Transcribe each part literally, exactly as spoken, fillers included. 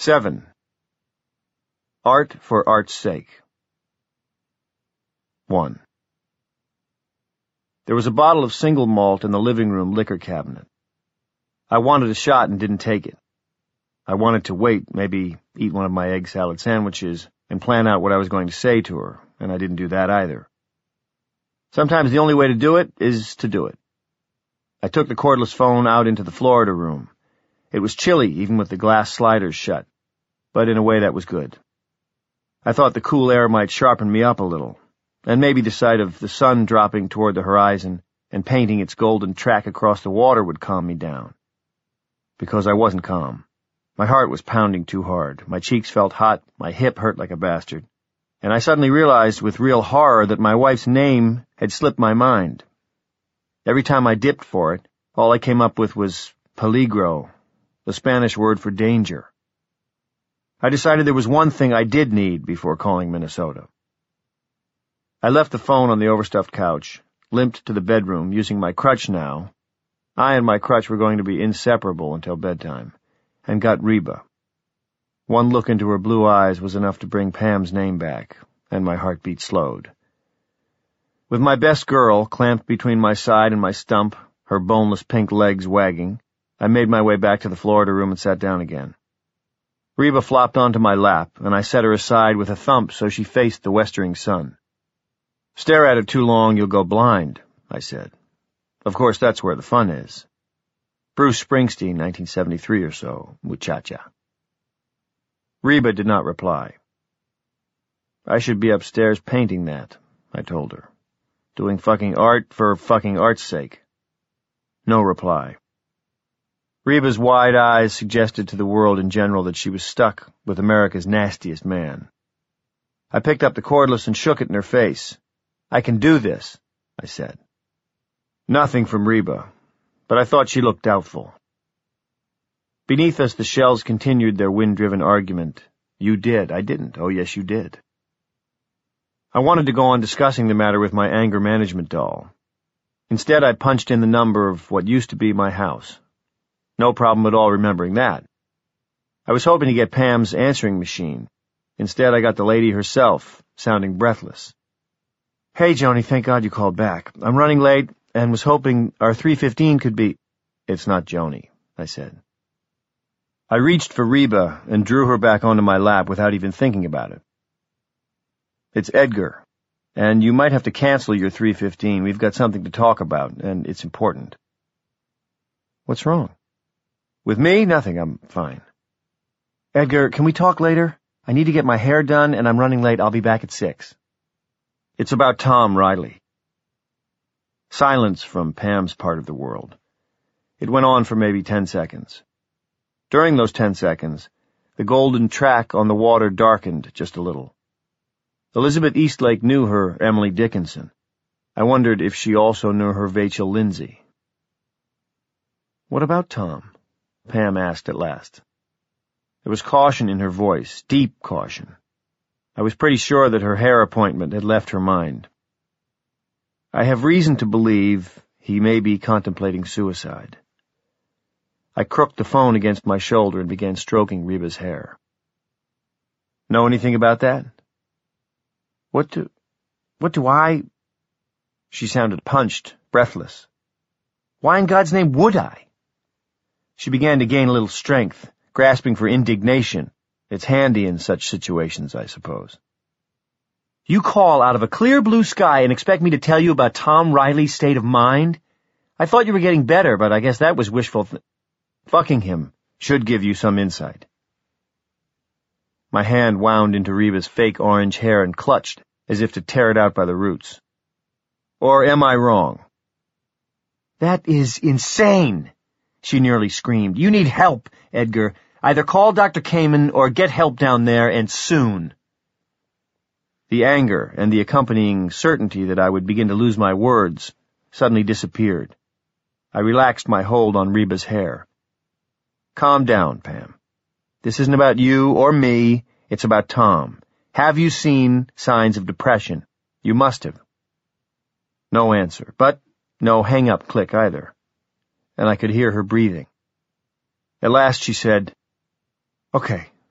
Seven. Art for art's sake. One. There was a bottle of single malt in the living room liquor cabinet. I wanted a shot and didn't take it. I wanted to wait, maybe eat one of my egg salad sandwiches, and plan out what I was going to say to her, and I didn't do that either. Sometimes the only way to do it is to do it. I took the cordless phone out into the Florida room. It was chilly, even with the glass sliders shut, but in a way that was good. I thought the cool air might sharpen me up a little, and maybe the sight of the sun dropping toward the horizon and painting its golden track across the water would calm me down. Because I wasn't calm. My heart was pounding too hard, my cheeks felt hot, my hip hurt like a bastard, and I suddenly realized with real horror that my wife's name had slipped my mind. Every time I dipped for it, all I came up with was peligro, the Spanish word for danger. I decided there was one thing I did need before calling Minnesota. I left the phone on the overstuffed couch, limped to the bedroom using my crutch now. I and my crutch were going to be inseparable until bedtime, and got Reba. One look into her blue eyes was enough to bring Pam's name back, and my heartbeat slowed. With my best girl clamped between my side and my stump, her boneless pink legs wagging, I made my way back to the Florida room and sat down again. Reba flopped onto my lap, and I set her aside with a thump so she faced the westering sun. "Stare at it too long, you'll go blind," I said. Of course, that's where the fun is. Bruce Springsteen, nineteen seventy-three or so, muchacha. Reba did not reply. "I should be upstairs painting that," I told her. "Doing fucking art for fucking art's sake." No reply. Reba's wide eyes suggested to the world in general that she was stuck with America's nastiest man. I picked up the cordless and shook it in her face. "I can do this," I said. Nothing from Reba, but I thought she looked doubtful. Beneath us, the shells continued their wind-driven argument. "You did. I didn't. Oh, yes, you did." I wanted to go on discussing the matter with my anger management doll. Instead, I punched in the number of what used to be my house. No problem at all remembering that. I was hoping to get Pam's answering machine. Instead, I got the lady herself, sounding breathless. "Hey, Joni, thank God you called back. I'm running late and was hoping our three fifteen could be—" "It's not Joni," I said. I reached for Reba and drew her back onto my lap without even thinking about it. "It's Edgar, and you might have to cancel your three fifteen. We've got something to talk about, and it's important." "What's wrong?" "With me? Nothing. I'm fine." "Edgar, can we talk later? I need to get my hair done, and I'm running late. I'll be back at six. "It's about Tom Riley." Silence from Pam's part of the world. It went on for maybe ten seconds. During those ten seconds, the golden track on the water darkened just a little. Elizabeth Eastlake knew her Emily Dickinson. I wondered if she also knew her Vachel Lindsay. "What about Tom?" Pam asked at last. There was caution in her voice, deep caution. I was pretty sure that her hair appointment had left her mind. "I have reason to believe he may be contemplating suicide." I crooked the phone against my shoulder and began stroking Reba's hair. "Know anything about that?" What do... what do I... She sounded punched, breathless. "Why in God's name would I?" She began to gain a little strength, grasping for indignation. It's handy in such situations, I suppose. "You call out of a clear blue sky and expect me to tell you about Tom Riley's state of mind? I thought you were getting better, but I guess that was wishful th- Fucking him should give you some insight." My hand wound into Reba's fake orange hair and clutched, as if to tear it out by the roots. "Or am I wrong?" "That is insane!" she nearly screamed. "You need help, Edgar. Either call Doctor Kamen or get help down there, and soon." The anger and the accompanying certainty that I would begin to lose my words suddenly disappeared. I relaxed my hold on Reba's hair. "Calm down, Pam. This isn't about you or me. It's about Tom. Have you seen signs of depression? You must have." No answer, but no hang-up click either. And I could hear her breathing. At last she said, "Okay,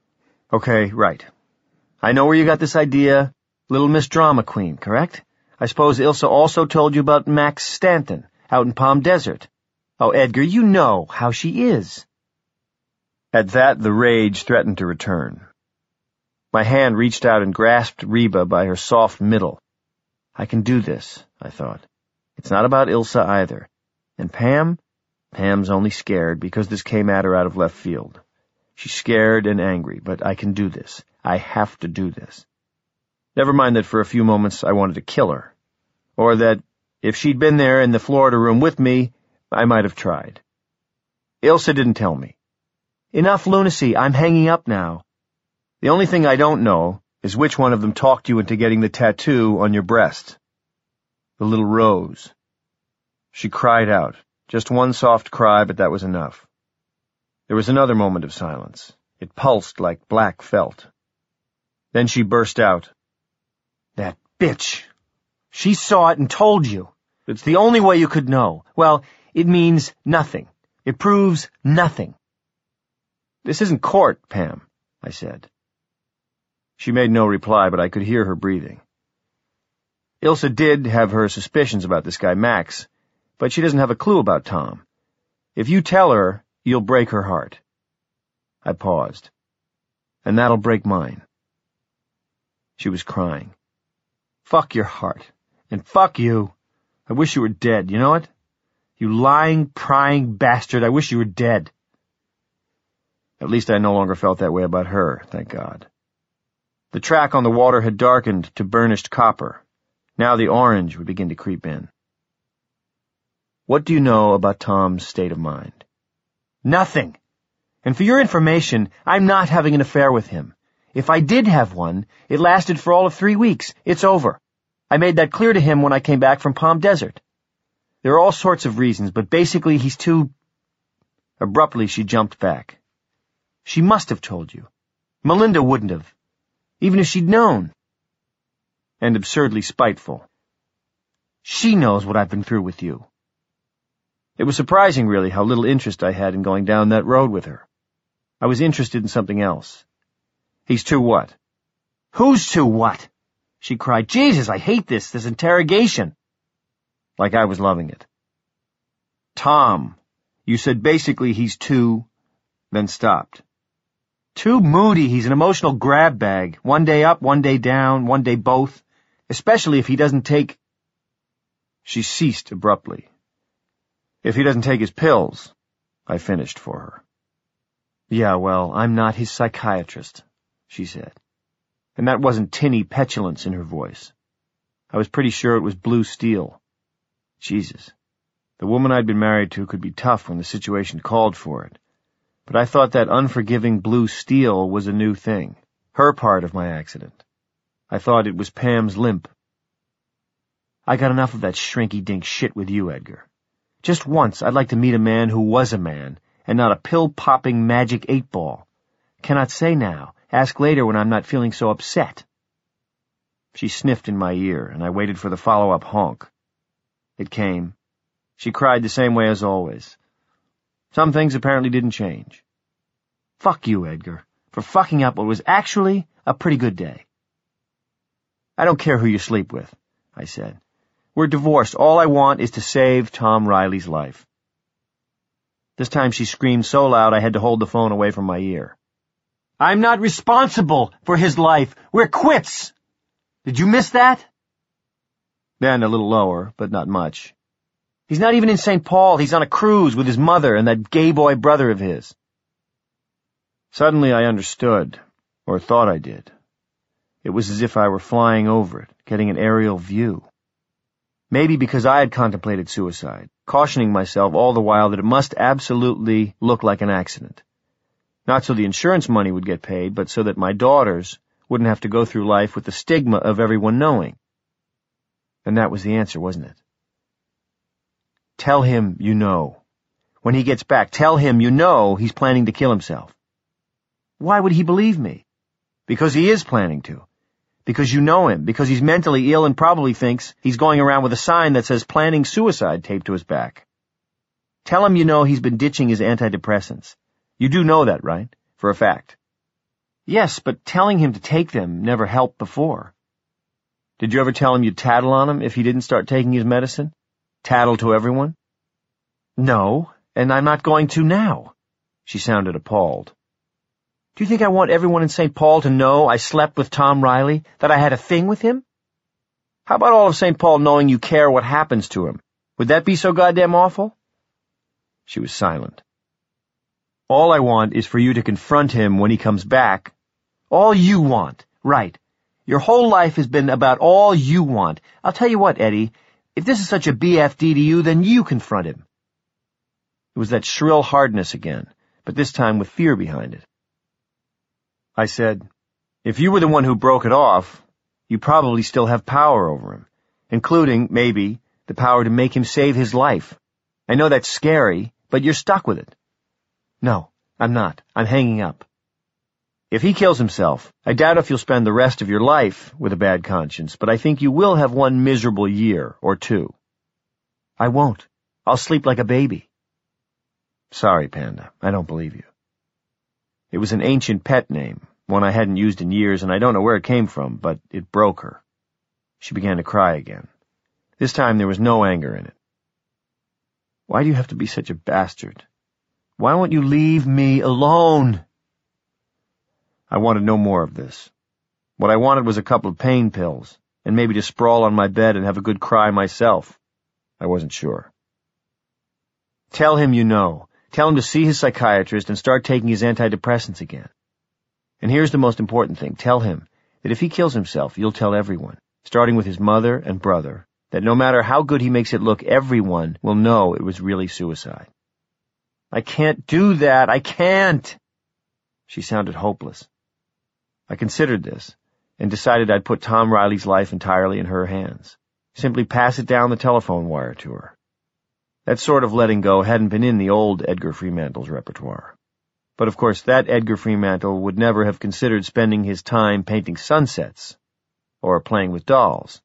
Okay, right. I know where you got this idea. Little Miss Drama Queen, correct? I suppose Ilsa also told you about Max Stanton, out in Palm Desert. Oh, Edgar, you know how she is. At that, the rage threatened to return. My hand reached out and grasped Reba by her soft middle. I can do this, I thought. It's not about Ilsa either. And Pam? Pam's only scared because this came at her out of left field. She's scared and angry, but I can do this. I have to do this. Never mind that for a few moments I wanted to kill her. Or that, if she'd been there in the Florida room with me, I might have tried. Ilsa didn't tell me. Enough lunacy, I'm hanging up now. The only thing I don't know is which one of them talked you into getting the tattoo on your breast. The little rose. She cried out. Just one soft cry, but that was enough. There was another moment of silence. It pulsed like black felt. Then she burst out. That bitch! She saw it and told you. It's the only way you could know. Well, it means nothing. It proves nothing. This isn't court, Pam, I said. She made no reply, but I could hear her breathing. Ilsa did have her suspicions about this guy, Max, but she doesn't have a clue about Tom. If you tell her, you'll break her heart. I paused. And that'll break mine. She was crying. Fuck your heart. And fuck you. I wish you were dead, you know it? You lying, prying bastard, I wish you were dead. At least I no longer felt that way about her, thank God. The track on the water had darkened to burnished copper. Now the orange would begin to creep in. What do you know about Tom's state of mind? Nothing. And for your information, I'm not having an affair with him. If I did have one, it lasted for all of three weeks. It's over. I made that clear to him when I came back from Palm Desert. There are all sorts of reasons, but basically he's too... Abruptly, she jumped back. She must have told you. Melinda wouldn't have. Even if she'd known. And absurdly spiteful. She knows what I've been through with you. It was surprising, really, how little interest I had in going down that road with her. I was interested in something else. He's too what? Who's too what? She cried. Jesus, I hate this, this interrogation. Like I was loving it. Tom, you said basically he's too, then stopped. Too moody, he's an emotional grab bag. One day up, one day down, one day both. Especially if he doesn't take... She ceased abruptly. If he doesn't take his pills, I finished for her. Yeah, well, I'm not his psychiatrist, she said. And that wasn't tinny petulance in her voice. I was pretty sure it was blue steel. Jesus. The woman I'd been married to could be tough when the situation called for it. But I thought that unforgiving blue steel was a new thing, her part of my accident. I thought it was Pam's limp. I got enough of that shrinky-dink shit with you, Edgar. Just once I'd like to meet a man who was a man, and not a pill-popping magic eight-ball. Cannot say now. Ask later when I'm not feeling so upset. She sniffed in my ear, and I waited for the follow-up honk. It came. She cried the same way as always. Some things apparently didn't change. Fuck you, Edgar, for fucking up what was actually a pretty good day. I don't care who you sleep with, I said. We're divorced. All I want is to save Tom Riley's life. This time she screamed so loud I had to hold the phone away from my ear. I'm not responsible for his life. We're quits. Did you miss that? Then a little lower, but not much. He's not even in Saint Paul. He's on a cruise with his mother and that gay boy brother of his. Suddenly I understood, or thought I did. It was as if I were flying over it, getting an aerial view. Maybe because I had contemplated suicide, cautioning myself all the while that it must absolutely look like an accident. Not so the insurance money would get paid, but so that my daughters wouldn't have to go through life with the stigma of everyone knowing. And that was the answer, wasn't it? Tell him you know. When he gets back, tell him you know he's planning to kill himself. Why would he believe me? Because he is planning to. Because you know him. Because he's mentally ill and probably thinks he's going around with a sign that says planning suicide taped to his back. Tell him you know he's been ditching his antidepressants. You do know that, right? For a fact. Yes, but telling him to take them never helped before. Did you ever tell him you'd tattle on him if he didn't start taking his medicine? Tattle to everyone? No, and I'm not going to now. She sounded appalled. Do you think I want everyone in Saint Paul to know I slept with Tom Riley, that I had a thing with him? How about all of Saint Paul knowing you care what happens to him? Would that be so goddamn awful? She was silent. All I want is for you to confront him when he comes back. All you want, right. Your whole life has been about all you want. I'll tell you what, Eddie, if this is such a B F D to you, then you confront him. It was that shrill hardness again, but this time with fear behind it. I said, if you were the one who broke it off, you probably still have power over him, including, maybe, the power to make him save his life. I know that's scary, but you're stuck with it. No, I'm not. I'm hanging up. If he kills himself, I doubt if you'll spend the rest of your life with a bad conscience, but I think you will have one miserable year or two. I won't. I'll sleep like a baby. Sorry, Panda. I don't believe you. It was an ancient pet name, one I hadn't used in years, and I don't know where it came from, but it broke her. She began to cry again. This time there was no anger in it. Why do you have to be such a bastard? Why won't you leave me alone? I wanted no more of this. What I wanted was a couple of pain pills, and maybe to sprawl on my bed and have a good cry myself. I wasn't sure. Tell him you know. Tell him to see his psychiatrist and start taking his antidepressants again. And here's the most important thing. Tell him that if he kills himself, you'll tell everyone, starting with his mother and brother, that no matter how good he makes it look, everyone will know it was really suicide. I can't do that. I can't. She sounded hopeless. I considered this and decided I'd put Tom Riley's life entirely in her hands. Simply pass it down the telephone wire to her. That sort of letting go hadn't been in the old Edgar Fremantle's repertoire. But of course that Edgar Fremantle would never have considered spending his time painting sunsets or playing with dolls.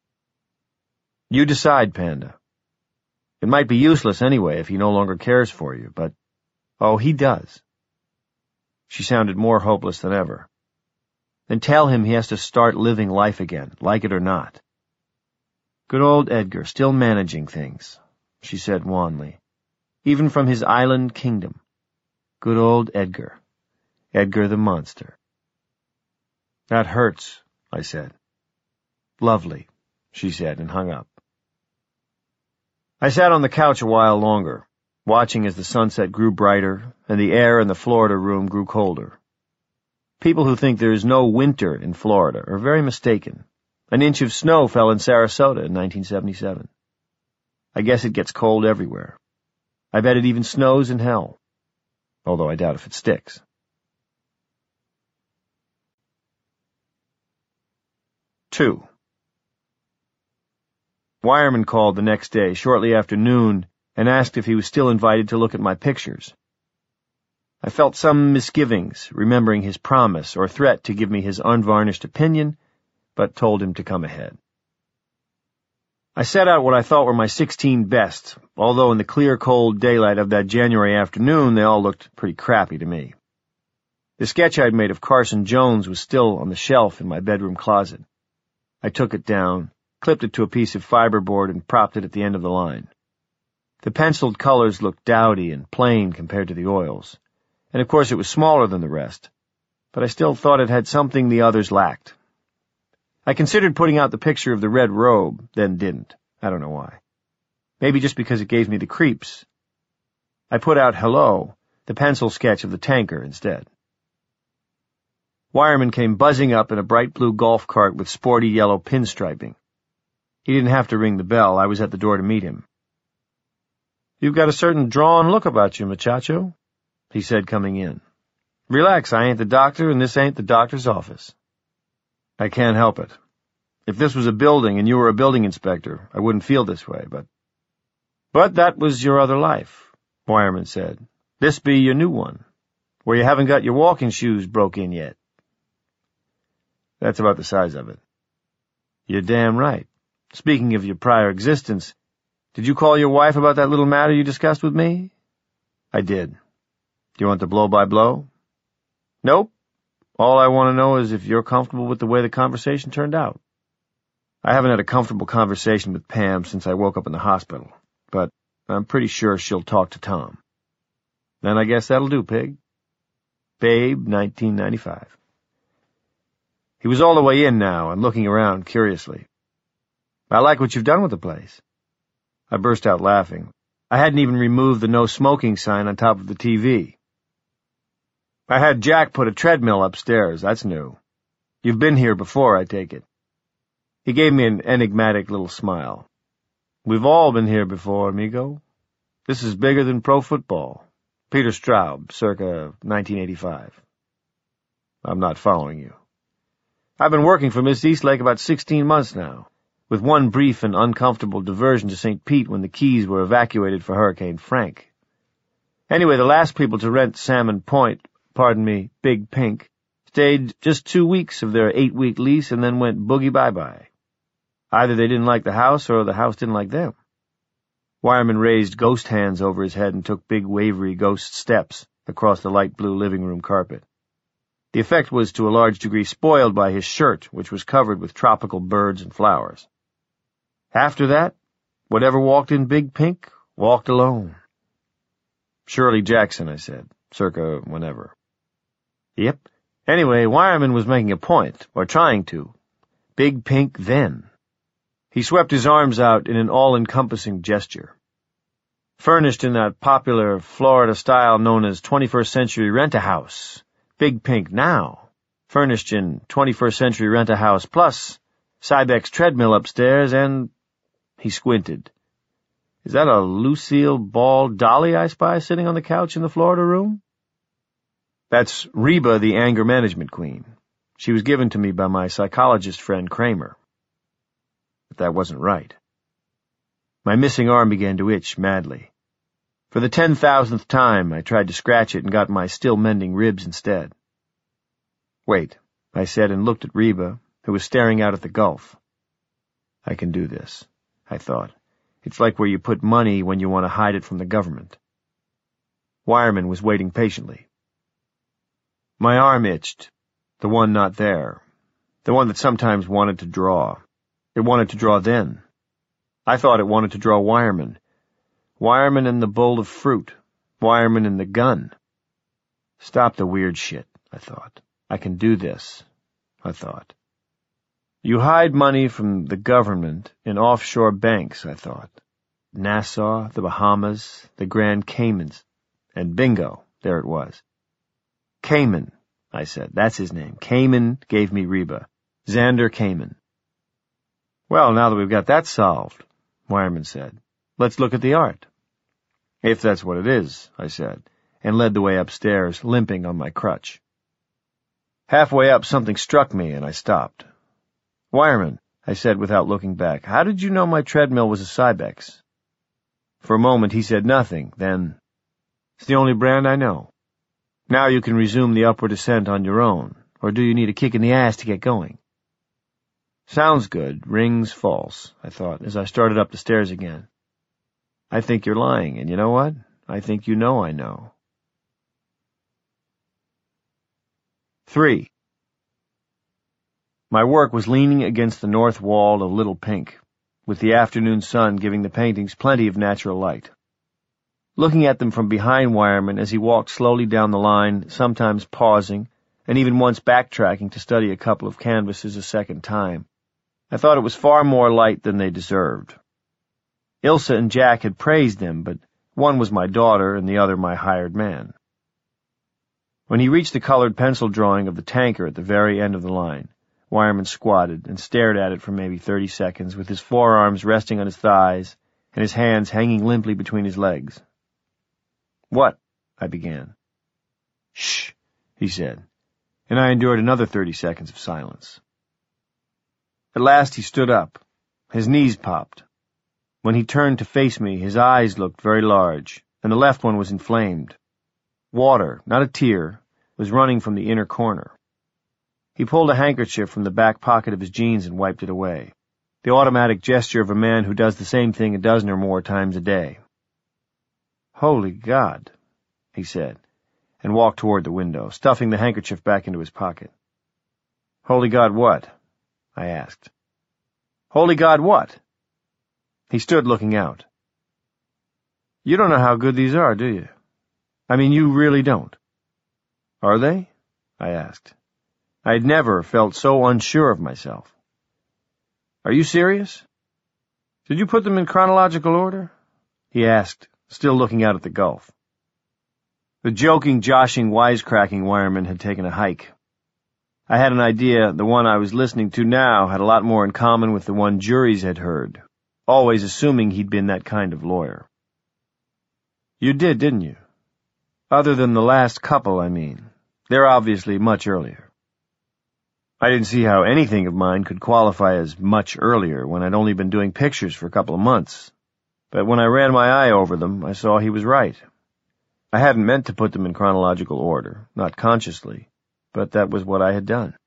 You decide, Panda. It might be useless anyway if he no longer cares for you, but, oh, he does. She sounded more hopeless than ever. Then tell him he has to start living life again, like it or not. Good old Edgar, still managing things, she said wanly. Even from his island kingdom. Good old Edgar. Edgar the monster. That hurts, I said. Lovely, she said, and hung up. I sat on the couch a while longer, watching as the sunset grew brighter and the air in the Florida room grew colder. People who think there is no winter in Florida are very mistaken. An inch of snow fell in Sarasota in nineteen seventy-seven. I guess it gets cold everywhere. I bet it even snows in hell, although I doubt if it sticks. Two. Wireman called the next day, shortly after noon, and asked if he was still invited to look at my pictures. I felt some misgivings, remembering his promise or threat to give me his unvarnished opinion, but told him to come ahead. I set out what I thought were my sixteen best, although in the clear, cold daylight of that January afternoon they all looked pretty crappy to me. The sketch I'd made of Carson Jones was still on the shelf in my bedroom closet. I took it down, clipped it to a piece of fiberboard, and propped it at the end of the line. The penciled colors looked dowdy and plain compared to the oils, and of course it was smaller than the rest, but I still thought it had something the others lacked. I considered putting out the picture of the red robe, then didn't. I don't know why. Maybe just because it gave me the creeps. I put out Hello, the pencil sketch of the tanker, instead. Wireman came buzzing up in a bright blue golf cart with sporty yellow pinstriping. He didn't have to ring the bell. I was at the door to meet him. "You've got a certain drawn look about you, muchacho," he said, coming in. "Relax, I ain't the doctor, and this ain't the doctor's office." I can't help it. If this was a building and you were a building inspector, I wouldn't feel this way, but... But that was your other life, Wireman said. This be your new one, where you haven't got your walking shoes broke in yet. That's about the size of it. You're damn right. Speaking of your prior existence, did you call your wife about that little matter you discussed with me? I did. Do you want the blow-by-blow? Nope. All I want to know is if you're comfortable with the way the conversation turned out. I haven't had a comfortable conversation with Pam since I woke up in the hospital, but I'm pretty sure she'll talk to Tom. Then I guess that'll do, Pig. Babe, nineteen ninety-five. He was all the way in now and looking around curiously. I like what you've done with the place. I burst out laughing. I hadn't even removed the no smoking sign on top of the T V. I had Jack put a treadmill upstairs, that's new. You've been here before, I take it. He gave me an enigmatic little smile. We've all been here before, amigo. This is bigger than pro football. Peter Straub, circa nineteen eighty-five. I'm not following you. I've been working for Miss Eastlake about sixteen months now, with one brief and uncomfortable diversion to Saint Pete when the Keys were evacuated for Hurricane Frank. Anyway, the last people to rent Salmon Point, pardon me, Big Pink, stayed just two weeks of their eight-week lease and then went boogie bye-bye. Either they didn't like the house or the house didn't like them. Wireman raised ghost hands over his head and took big wavery ghost steps across the light blue living room carpet. The effect was to a large degree spoiled by his shirt, which was covered with tropical birds and flowers. After that, whatever walked in Big Pink walked alone. Shirley Jackson, I said, circa whenever. Yep. Anyway, Wireman was making a point, or trying to. Big Pink then. He swept his arms out in an all-encompassing gesture. Furnished in that popular Florida style known as twenty-first century rent-a-house. Big Pink now. Furnished in twenty-first century rent-a-house plus Cybex treadmill upstairs and... He squinted. Is that a Lucille Ball dolly I spy sitting on the couch in the Florida room? That's Reba, the anger management queen. She was given to me by my psychologist friend Kramer. But that wasn't right. My missing arm began to itch madly. For the ten thousandth time, I tried to scratch it and got my still-mending ribs instead. Wait, I said and looked at Reba, who was staring out at the Gulf. I can do this, I thought. It's like where you put money when you want to hide it from the government. Wireman was waiting patiently. My arm itched, the one not there, the one that sometimes wanted to draw. It wanted to draw then. I thought it wanted to draw Wireman. Wireman and the bowl of fruit. Wireman and the gun. Stop the weird shit, I thought. I can do this, I thought. You hide money from the government in offshore banks, I thought. Nassau, the Bahamas, the Grand Caymans. And bingo, there it was. Cayman, I said. That's his name. Cayman gave me Reba. Xander Cayman. Well, now that we've got that solved, Wireman said, let's look at the art. If that's what it is, I said, and led the way upstairs, limping on my crutch. Halfway up, something struck me, and I stopped. Wireman, I said without looking back, how did you know my treadmill was a Cybex? For a moment he said nothing, then, it's the only brand I know. Now you can resume the upward ascent on your own, or do you need a kick in the ass to get going? Sounds good, rings false, I thought, as I started up the stairs again. I think you're lying, and you know what? I think you know I know. Three. My work was leaning against the north wall of Little Pink, with the afternoon sun giving the paintings plenty of natural light. Looking at them from behind Wireman as he walked slowly down the line, sometimes pausing, and even once backtracking to study a couple of canvases a second time, I thought it was far more light than they deserved. Ilsa and Jack had praised them, but one was my daughter and the other my hired man. When he reached the colored pencil drawing of the tanker at the very end of the line, Wireman squatted and stared at it for maybe thirty seconds, with his forearms resting on his thighs and his hands hanging limply between his legs. What? I began. Shh, he said, and I endured another thirty seconds of silence. At last he stood up. His knees popped. When he turned to face me, his eyes looked very large, and the left one was inflamed. Water, not a tear, was running from the inner corner. He pulled a handkerchief from the back pocket of his jeans and wiped it away, the automatic gesture of a man who does the same thing a dozen or more times a day. Holy God, he said, and walked toward the window, stuffing the handkerchief back into his pocket. "Holy God, what?" I asked. "Holy God, what?" He stood looking out. "You don't know how good these are, do you? I mean, you really don't." "Are they?" I asked. I had never felt so unsure of myself. "Are you serious? Did you put them in chronological order?" he asked, still looking out at the gulf. The joking, joshing, wisecracking wireman had taken a hike. I had an idea the one I was listening to now had a lot more in common with the one juries had heard, always assuming he'd been that kind of lawyer. "You did, didn't you? Other than the last couple, I mean. They're obviously much earlier." I didn't see how anything of mine could qualify as much earlier when I'd only been doing pictures for a couple of months. But when I ran my eye over them, I saw he was right. I hadn't meant to put them in chronological order, not consciously, but that was what I had done.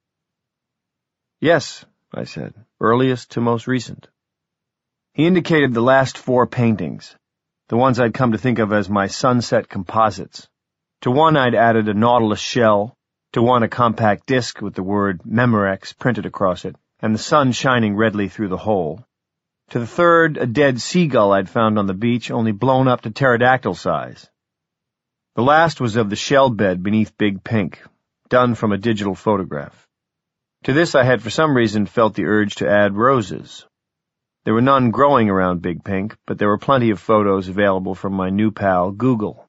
"Yes," I said, "earliest to most recent." He indicated the last four paintings, the ones I'd come to think of as my sunset composites. To one I'd added a nautilus shell, to one a compact disc with the word Memorex printed across it, and the sun shining redly through the hole. To the third, a dead seagull I'd found on the beach, only blown up to pterodactyl size. The last was of the shell bed beneath Big Pink, done from a digital photograph. To this I had for some reason felt the urge to add roses. There were none growing around Big Pink, but there were plenty of photos available from my new pal, Google.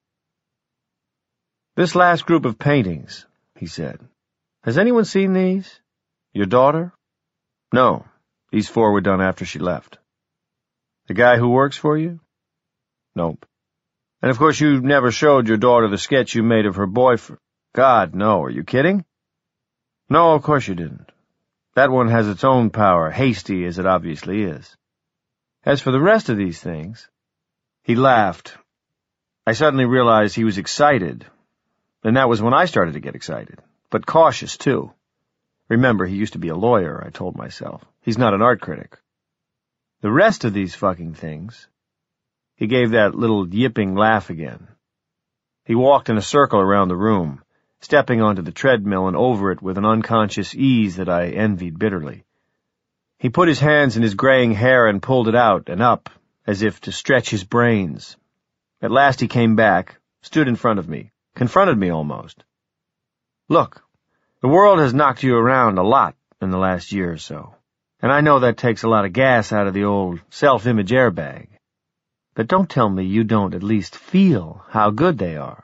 "This last group of paintings," he said. "Has anyone seen these? Your daughter?" "No. These four were done after she left." "The guy who works for you?" "Nope." "And of course you never showed your daughter the sketch you made of her boyfriend?" "God, no. Are you kidding?" "No, of course you didn't. That one has its own power, hasty as it obviously is. As for the rest of these things..." He laughed. I suddenly realized he was excited, and that was when I started to get excited, but cautious, too. Remember, he used to be a lawyer, I told myself. He's not an art critic. "The rest of these fucking things..." He gave that little yipping laugh again. He walked in a circle around the room, stepping onto the treadmill and over it with an unconscious ease that I envied bitterly. He put his hands in his graying hair and pulled it out and up, as if to stretch his brains. At last he came back, stood in front of me, confronted me almost. "Look, the world has knocked you around a lot in the last year or so, and I know that takes a lot of gas out of the old self-image airbag. But don't tell me you don't at least feel how good they are."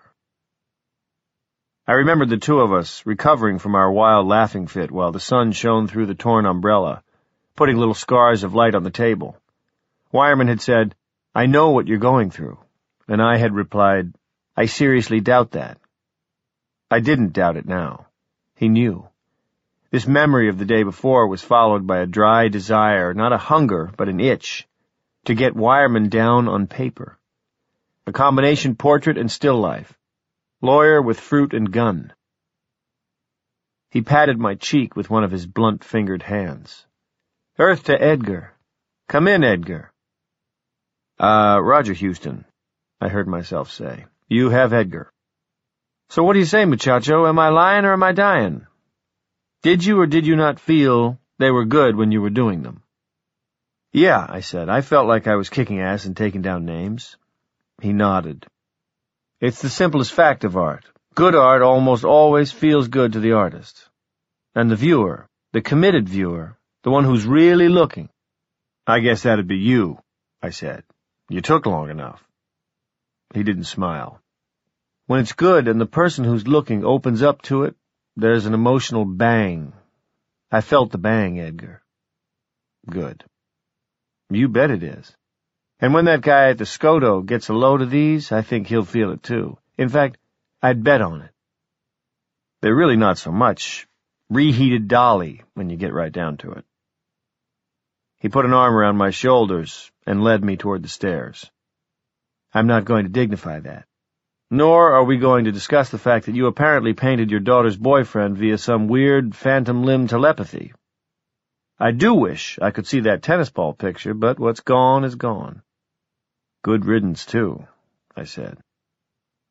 I remembered the two of us recovering from our wild laughing fit while the sun shone through the torn umbrella, putting little scars of light on the table. Wireman had said, "I know what you're going through," and I had replied, "I seriously doubt that." I didn't doubt it now. He knew. This memory of the day before was followed by a dry desire, not a hunger, but an itch, to get Wireman down on paper. A combination portrait and still life. Lawyer with fruit and gun. He patted my cheek with one of his blunt-fingered hands. "Earth to Edgar. Come in, Edgar." Uh, Roger Houston," I heard myself say. "You have Edgar." "So what do you say, muchacho? Am I lying or am I dying? Did you or did you not feel they were good when you were doing them?" "Yeah," I said. "I felt like I was kicking ass and taking down names." He nodded. "It's the simplest fact of art. Good art almost always feels good to the artist. And the viewer, the committed viewer, the one who's really looking." "I guess that'd be you," I said. "You took long enough." He didn't smile. "When it's good and the person who's looking opens up to it, there's an emotional bang. I felt the bang, Edgar." "Good." "You bet it is. And when that guy at the Scoto gets a load of these, I think he'll feel it too. In fact, I'd bet on it. They're really not so much reheated Dolly when you get right down to it." He put an arm around my shoulders and led me toward the stairs. "I'm not going to dignify that. Nor are we going to discuss the fact that you apparently painted your daughter's boyfriend via some weird phantom limb telepathy. I do wish I could see that tennis ball picture, but what's gone is gone." "Good riddance, too," I said.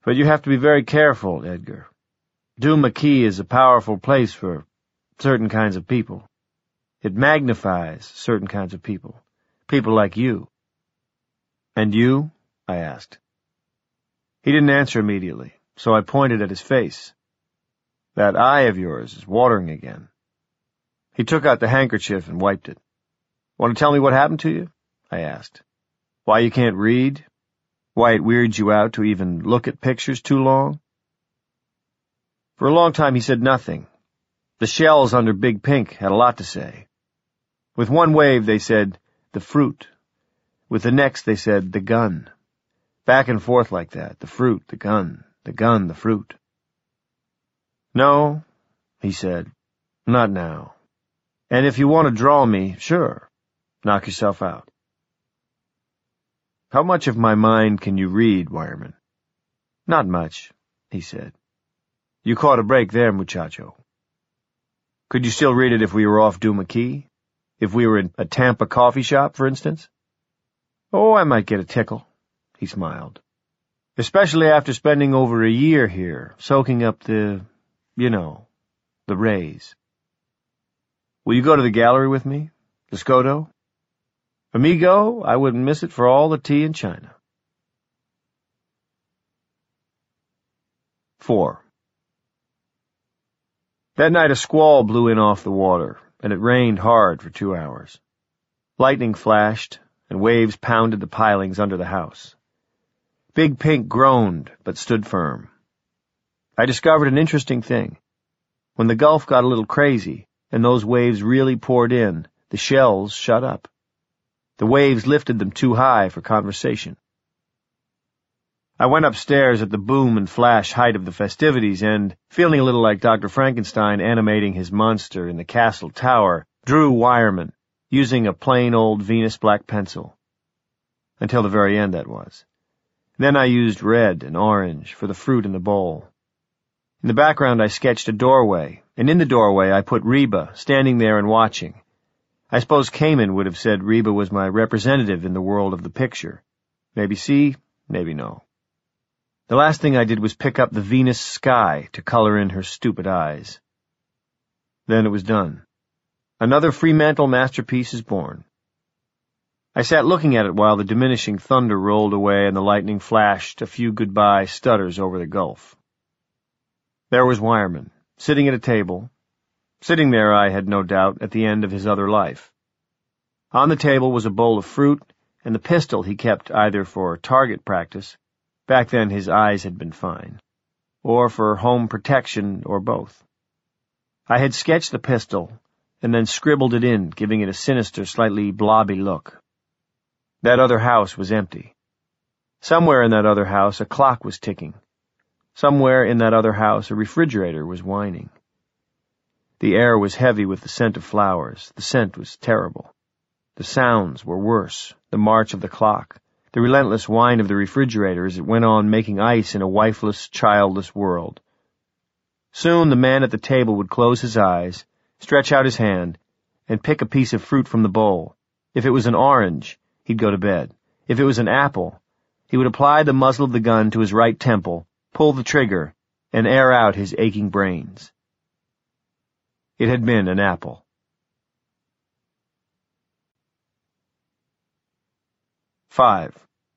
But you have to be very careful, Edgar. Dune McKee is a powerful place for certain kinds of people. It magnifies certain kinds of people. People like you. And you? I asked. He didn't answer immediately, so I pointed at his face. That eye of yours is watering again. He took out the handkerchief and wiped it. Want to tell me what happened to you? I asked. Why you can't read? Why it weirds you out to even look at pictures too long? For a long time he said nothing. The shells under Big Pink had a lot to say. With one wave they said, the fruit. With the next they said, the gun. Back and forth like that, the fruit, the gun, the gun, the fruit. No, he said, not now. And if you want to draw me, sure, knock yourself out. How much of my mind can you read, Wireman? Not much, he said. You caught a break there, muchacho. Could you still read it if we were off Dune McKee? If we were in a Tampa coffee shop, for instance? Oh, I might get a tickle, he smiled. Especially after spending over a year here, soaking up the, you know, the rays. Will you go to the gallery with me? The Scoto? Amigo, I wouldn't miss it for all the tea in China. Four. That night a squall blew in off the water, and it rained hard for two hours. Lightning flashed, and waves pounded the pilings under the house. Big Pink groaned, but stood firm. I discovered an interesting thing. When the Gulf got a little crazy, and those waves really poured in, the shells shut up. The waves lifted them too high for conversation. I went upstairs at the boom and flash height of the festivities and, feeling a little like Doctor Frankenstein animating his monster in the castle tower, drew Wireman, using a plain old Venus black pencil. Until the very end, that was. Then I used red and orange for the fruit in the bowl. In the background I sketched a doorway, and in the doorway I put Reba, standing there and watching. I suppose Kamen would have said Reba was my representative in the world of the picture. Maybe see, maybe no. The last thing I did was pick up the Venus sky to color in her stupid eyes. Then it was done. Another Fremantle masterpiece is born. I sat looking at it while the diminishing thunder rolled away and the lightning flashed a few goodbye stutters over the Gulf. There was Wireman, sitting at a table. Sitting there, I had no doubt, at the end of his other life. On the table was a bowl of fruit and the pistol he kept either for target practice — back then his eyes had been fine — or for home protection, or both. I had sketched the pistol and then scribbled it in, giving it a sinister, slightly blobby look. That other house was empty. Somewhere in that other house a clock was ticking. Somewhere in that other house a refrigerator was whining. The air was heavy with the scent of flowers. The scent was terrible. The sounds were worse. The march of the clock. The relentless whine of the refrigerator as it went on making ice in a wifeless, childless world. Soon the man at the table would close his eyes, stretch out his hand, and pick a piece of fruit from the bowl. If it was an orange, he'd go to bed. If it was an apple, he would apply the muzzle of the gun to his right temple, pull the trigger, and air out his aching brains. It had been an apple. Five.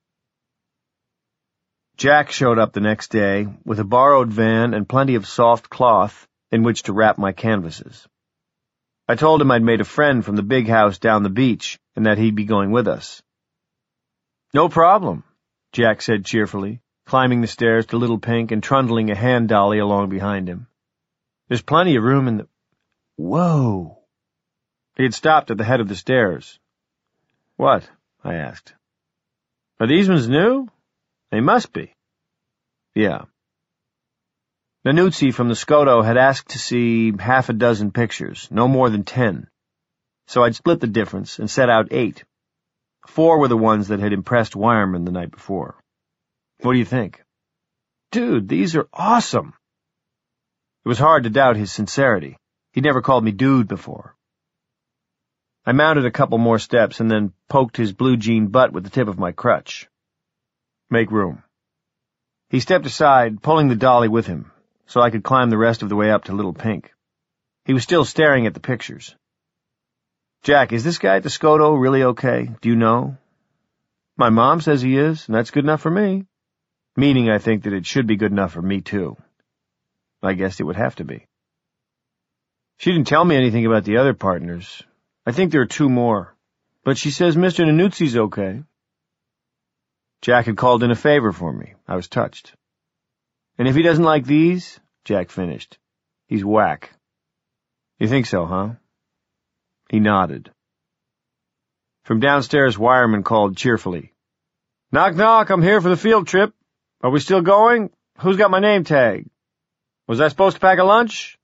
Jack showed up the next day with a borrowed van and plenty of soft cloth in which to wrap my canvases. I told him I'd made a friend from the big house down the beach and that he'd be going with us. No problem, Jack said cheerfully, climbing the stairs to Little Pink and trundling a hand dolly along behind him. There's plenty of room in the... Whoa! He had stopped at the head of the stairs. What? I asked. Are these ones new? They must be. Yeah. Nannuzzi from the Scoto had asked to see half a dozen pictures, no more than ten. So I'd split the difference and set out eight. Four were the ones that had impressed Wireman the night before. What do you think? Dude, these are awesome. It was hard to doubt his sincerity. He'd never called me dude before. I mounted a couple more steps and then poked his blue jean butt with the tip of my crutch. Make room. He stepped aside, pulling the dolly with him, so I could climb the rest of the way up to Little Pink. He was still staring at the pictures. "Jack, is this guy at the Scoto really okay? Do you know?" "My mom says he is, and that's good enough for me." Meaning, I think, that it should be good enough for me, too. I guessed it would have to be. She didn't tell me anything about the other partners. I think there are two more. But she says Mister Nanuzzi's okay. Jack had called in a favor for me. I was touched. "And if he doesn't like these," Jack finished, "he's whack." "You think so, huh?" He nodded. From downstairs, Wireman called cheerfully. "Knock, knock, I'm here for the field trip. Are we still going? Who's got my name tag? Was I supposed to pack a lunch?"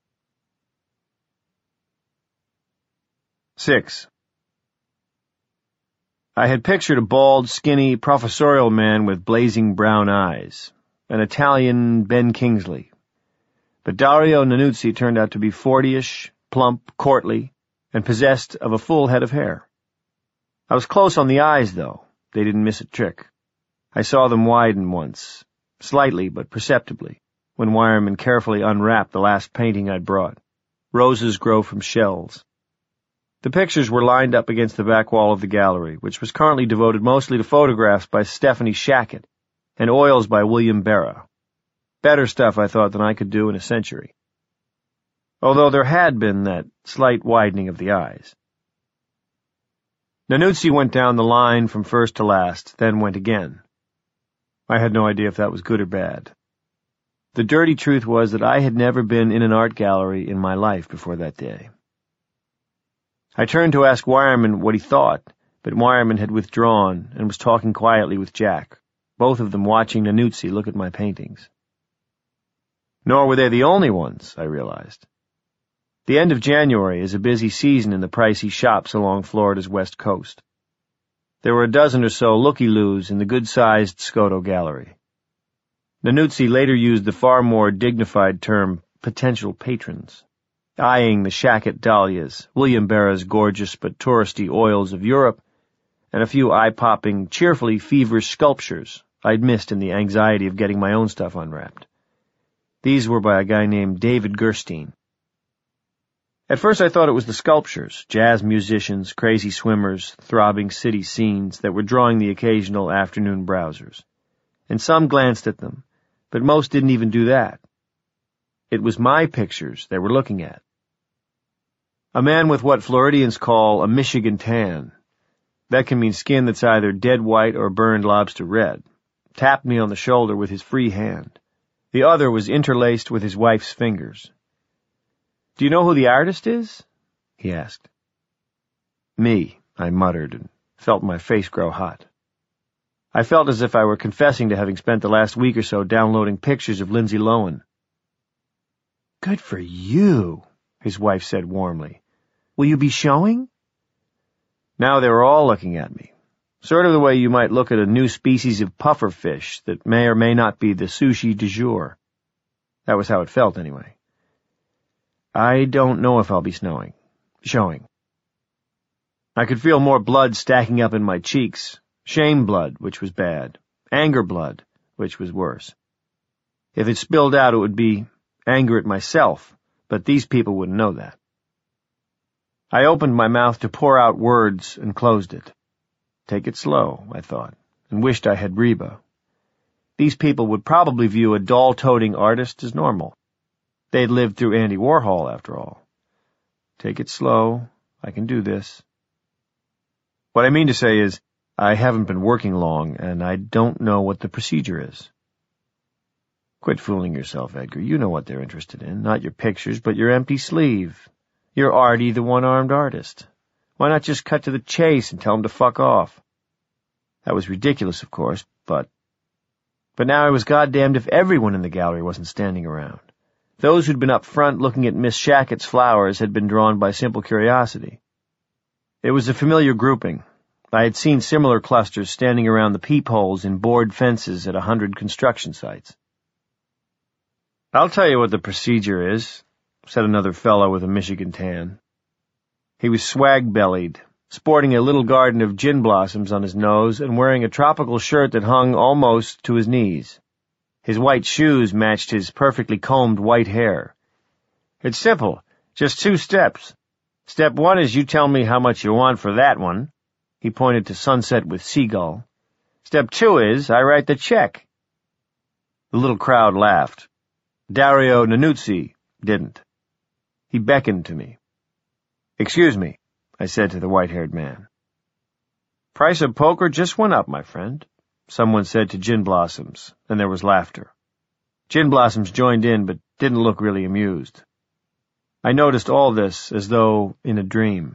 Six. I had pictured a bald, skinny, professorial man with blazing brown eyes, an Italian Ben Kingsley. But Dario Nanuzzi turned out to be forty-ish, plump, courtly, and possessed of a full head of hair. I was close on the eyes, though. They didn't miss a trick. I saw them widen once, slightly but perceptibly, when Wireman carefully unwrapped the last painting I'd brought. Roses grow from shells. The pictures were lined up against the back wall of the gallery, which was currently devoted mostly to photographs by Stephanie Shackett and oils by William Barra. Better stuff, I thought, than I could do in a century. Although there had been that slight widening of the eyes. Nanuzzi went down the line from first to last, then went again. I had no idea if that was good or bad. The dirty truth was that I had never been in an art gallery in my life before that day. I turned to ask Wireman what he thought, but Wireman had withdrawn and was talking quietly with Jack, both of them watching Nanuzzi look at my paintings. Nor were they the only ones, I realized. The end of January is a busy season in the pricey shops along Florida's west coast. There were a dozen or so looky-loos in the good-sized Scoto gallery. Nanuzzi later used the far more dignified term potential patrons, eyeing the Shackett dahlias, William Barra's gorgeous but touristy oils of Europe, and a few eye-popping, cheerfully feverish sculptures I'd missed in the anxiety of getting my own stuff unwrapped. These were by a guy named David Gerstein. At first I thought it was the sculptures, jazz musicians, crazy swimmers, throbbing city scenes that were drawing the occasional afternoon browsers. And some glanced at them, but most didn't even do that. It was my pictures they were looking at. A man with what Floridians call a Michigan tan. That can mean skin that's either dead white or burned lobster red. Tapped me on the shoulder with his free hand. The other was interlaced with his wife's fingers. "Do you know who the artist is?" he asked. "Me," I muttered, and felt my face grow hot. I felt as if I were confessing to having spent the last week or so downloading pictures of Lindsay Lohan. "Good for you," his wife said warmly. "Will you be showing?" Now they were all looking at me, sort of the way you might look at a new species of puffer fish that may or may not be the sushi du jour. That was how it felt, anyway. I don't know if I'll be snowing. Showing. I could feel more blood stacking up in my cheeks. Shame blood, which was bad. Anger blood, which was worse. If it spilled out, it would be anger at myself, but these people wouldn't know that. I opened my mouth to pour out words and closed it. Take it slow, I thought, and wished I had Reba. These people would probably view a doll-toting artist as normal. They'd lived through Andy Warhol, after all. Take it slow. I can do this. What I mean to say is, I haven't been working long, and I don't know what the procedure is. Quit fooling yourself, Edgar. You know what they're interested in. Not your pictures, but your empty sleeve. You're Artie, the one-armed artist. Why not just cut to the chase and tell him to fuck off? That was ridiculous, of course, but... But now I was goddamned if everyone in the gallery wasn't standing around. Those who'd been up front looking at Miss Shackett's flowers had been drawn by simple curiosity. It was a familiar grouping. I had seen similar clusters standing around the peepholes in board fences at a hundred construction sites. "I'll tell you what the procedure is," said another fellow with a Michigan tan. He was swag-bellied, sporting a little garden of gin blossoms on his nose and wearing a tropical shirt that hung almost to his knees. His white shoes matched his perfectly combed white hair. "It's simple. Just two steps. Step one is you tell me how much you want for that one." He pointed to Sunset with Seagull. "Step two is I write the check." The little crowd laughed. Dario Nannuzzi didn't. He beckoned to me. "Excuse me," I said to the white-haired man. "Price of poker just went up, my friend," someone said to Gin Blossoms, and there was laughter. Gin Blossoms joined in, but didn't look really amused. I noticed all this as though in a dream.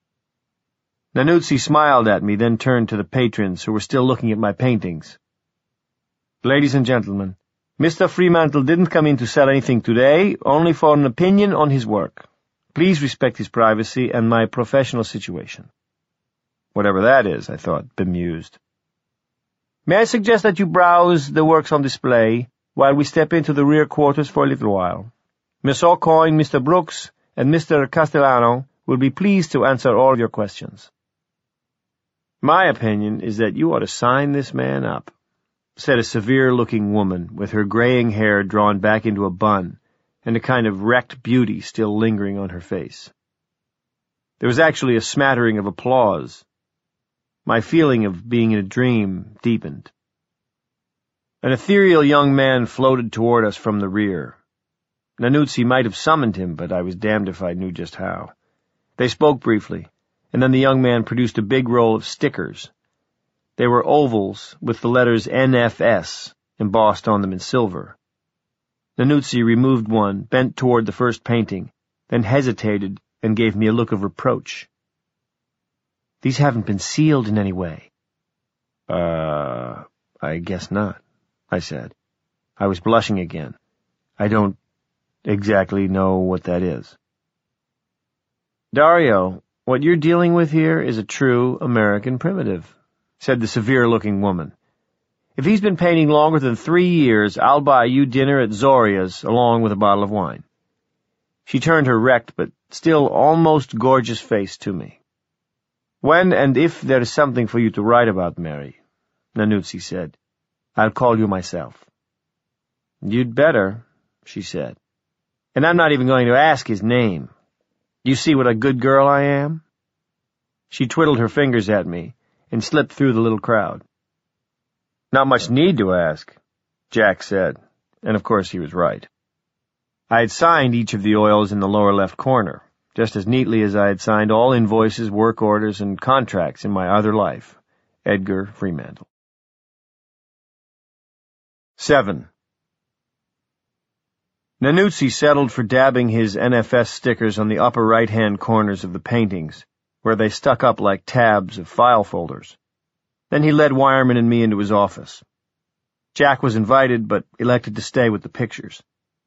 Nannuzzi smiled at me, then turned to the patrons who were still looking at my paintings. "Ladies and gentlemen, Mister Fremantle didn't come in to sell anything today, only for an opinion on his work. Please respect his privacy and my professional situation." Whatever that is, I thought, bemused. "May I suggest that you browse the works on display while we step into the rear quarters for a little while? Miss Aucoin, Mister Brooks, and Mister Castellano will be pleased to answer all your questions." "My opinion is that you ought to sign this man up," said a severe-looking woman with her graying hair drawn back into a bun and a kind of wrecked beauty still lingering on her face. There was actually a smattering of applause. My feeling of being in a dream deepened. An ethereal young man floated toward us from the rear. Nannuzzi might have summoned him, but I was damned if I knew just how. They spoke briefly, and then the young man produced a big roll of stickers. They were ovals with the letters N F S embossed on them in silver. Nannuzzi removed one, bent toward the first painting, then hesitated and gave me a look of reproach. "These haven't been sealed in any way." Uh, I guess not, I said. I was blushing again. I don't exactly know what that is. "Dario, what you're dealing with here is a true American primitive," said the severe-looking woman. "If he's been painting longer than three years, I'll buy you dinner at Zoria's along with a bottle of wine." She turned her wrecked but still almost gorgeous face to me. "When and if there is something for you to write about, Mary," Nannuzzi said, "I'll call you myself." "You'd better," she said. "And I'm not even going to ask his name. You see what a good girl I am?" She twiddled her fingers at me and slipped through the little crowd. "Not much need to ask," Jack said, and of course he was right. I had signed each of the oils in the lower left corner, just as neatly as I had signed all invoices, work orders, and contracts in my other life. Edgar Fremantle. Seven. Nannuzzi settled for dabbing his N F S stickers on the upper right-hand corners of the paintings, where they stuck up like tabs of file folders. Then he led Wireman and me into his office. Jack was invited, but elected to stay with the pictures.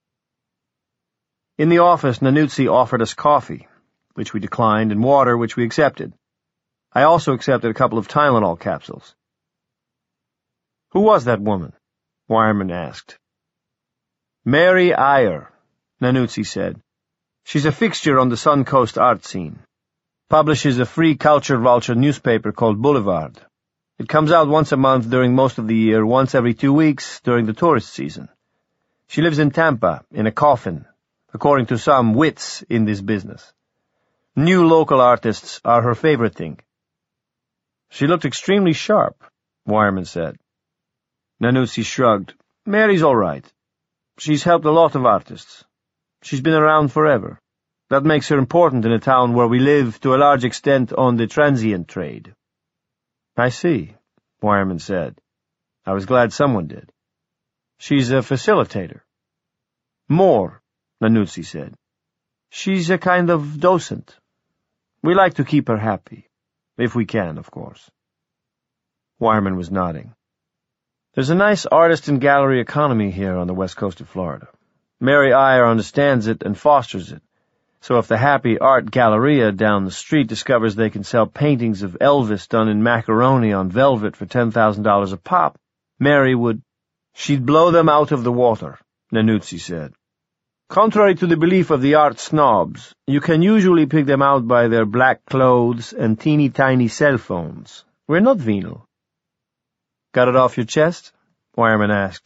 In the office, Nannuzzi offered us coffee, which we declined, and water, which we accepted. I also accepted a couple of Tylenol capsules. "Who was that woman?" Wireman asked. "Mary Eyre," Nannuzzi said. "She's a fixture on the Suncoast art scene. Publishes a free culture vulture newspaper called Boulevard. It comes out once a month during most of the year, once every two weeks during the tourist season. She lives in Tampa, in a coffin, according to some wits in this business. New local artists are her favorite thing." "She looked extremely sharp," Wireman said. Nannuzzi shrugged. "Mary's all right. She's helped a lot of artists. She's been around forever. That makes her important in a town where we live to a large extent on the transient trade." "I see," Wireman said. I was glad someone did. "She's a facilitator." "More," Nannuzzi said. "She's a kind of docent. We like to keep her happy. If we can, of course." Wireman was nodding. "There's a nice artist and gallery economy here on the west coast of Florida. Mary Eyre understands it and fosters it. So if the Happy Art Galleria down the street discovers they can sell paintings of Elvis done in macaroni on velvet for ten thousand dollars a pop, Mary would—" "She'd blow them out of the water," Nannuzzi said. "Contrary to the belief of the art snobs, you can usually pick them out by their black clothes and teeny-tiny cell phones. We're not venal." "Got it off your chest?" Wireman asked.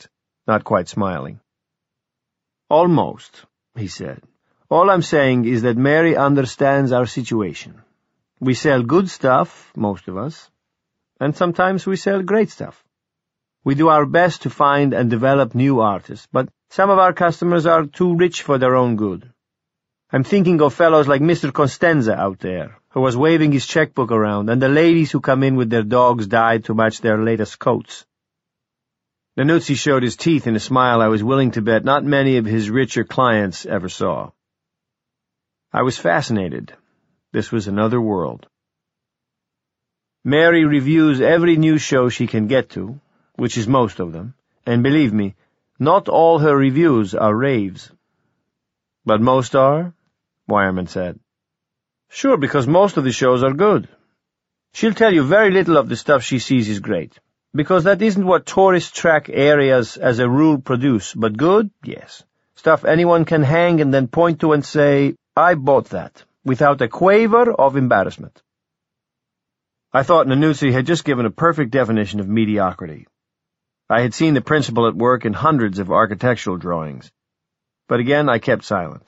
not quite smiling. Almost, he said. All I'm saying is that Mary understands our situation. We sell good stuff, most of us, and sometimes we sell great stuff. We do our best to find and develop new artists, but some of our customers are too rich for their own good. I'm thinking of fellows like Mister Costanza out there, who was waving his checkbook around, and the ladies who come in with their dogs dyed to match their latest coats. Nannuzzi showed his teeth in a smile I was willing to bet not many of his richer clients ever saw. I was fascinated. This was another world. Mary reviews every new show she can get to, which is most of them, and believe me, not all her reviews are raves. But most are, Wireman said. Sure, because most of the shows are good. She'll tell you very little of the stuff she sees is great, because that isn't what tourist track areas as a rule produce, but good, yes. Stuff anyone can hang and then point to and say, I bought that, without a quaver of embarrassment. I thought Nannuzzi had just given a perfect definition of mediocrity. I had seen the principle at work in hundreds of architectural drawings. But again, I kept silent.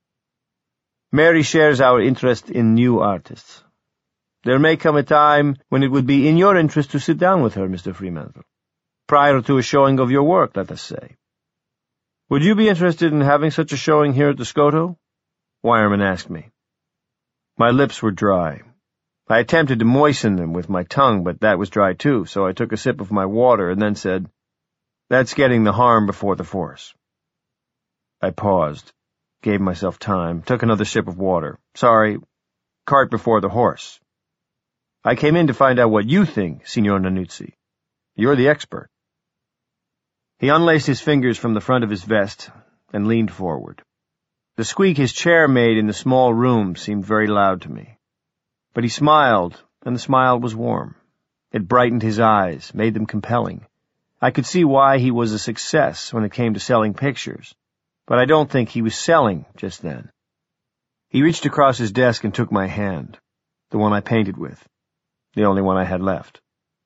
Mary shares our interest in new artists. There may come a time when it would be in your interest to sit down with her, Mister Fremantle, prior to a showing of your work, let us say. Would you be interested in having such a showing here at the Scoto? Wireman asked me. My lips were dry. I attempted to moisten them with my tongue, but that was dry too, so I took a sip of my water and then said, That's getting the harm before the force. I paused, gave myself time, took another sip of water. Sorry, cart before the horse. I came in to find out what you think, Signor Nannuzzi. You're the expert. He unlaced his fingers from the front of his vest and leaned forward. The squeak his chair made in the small room seemed very loud to me. But he smiled, and the smile was warm. It brightened his eyes, made them compelling. I could see why he was a success when it came to selling pictures, but I don't think he was selling just then. He reached across his desk and took my hand, the one I painted with, the only one I had left.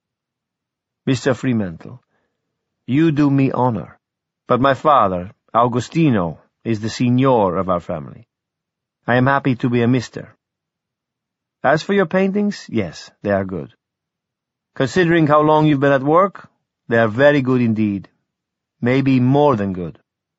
Mister Fremantle, you do me honor, but my father, Augustino, is the signor of our family. I am happy to be a mister. As for your paintings, yes, they are good. Considering how long you've been at work, they are very good indeed. Maybe more than good.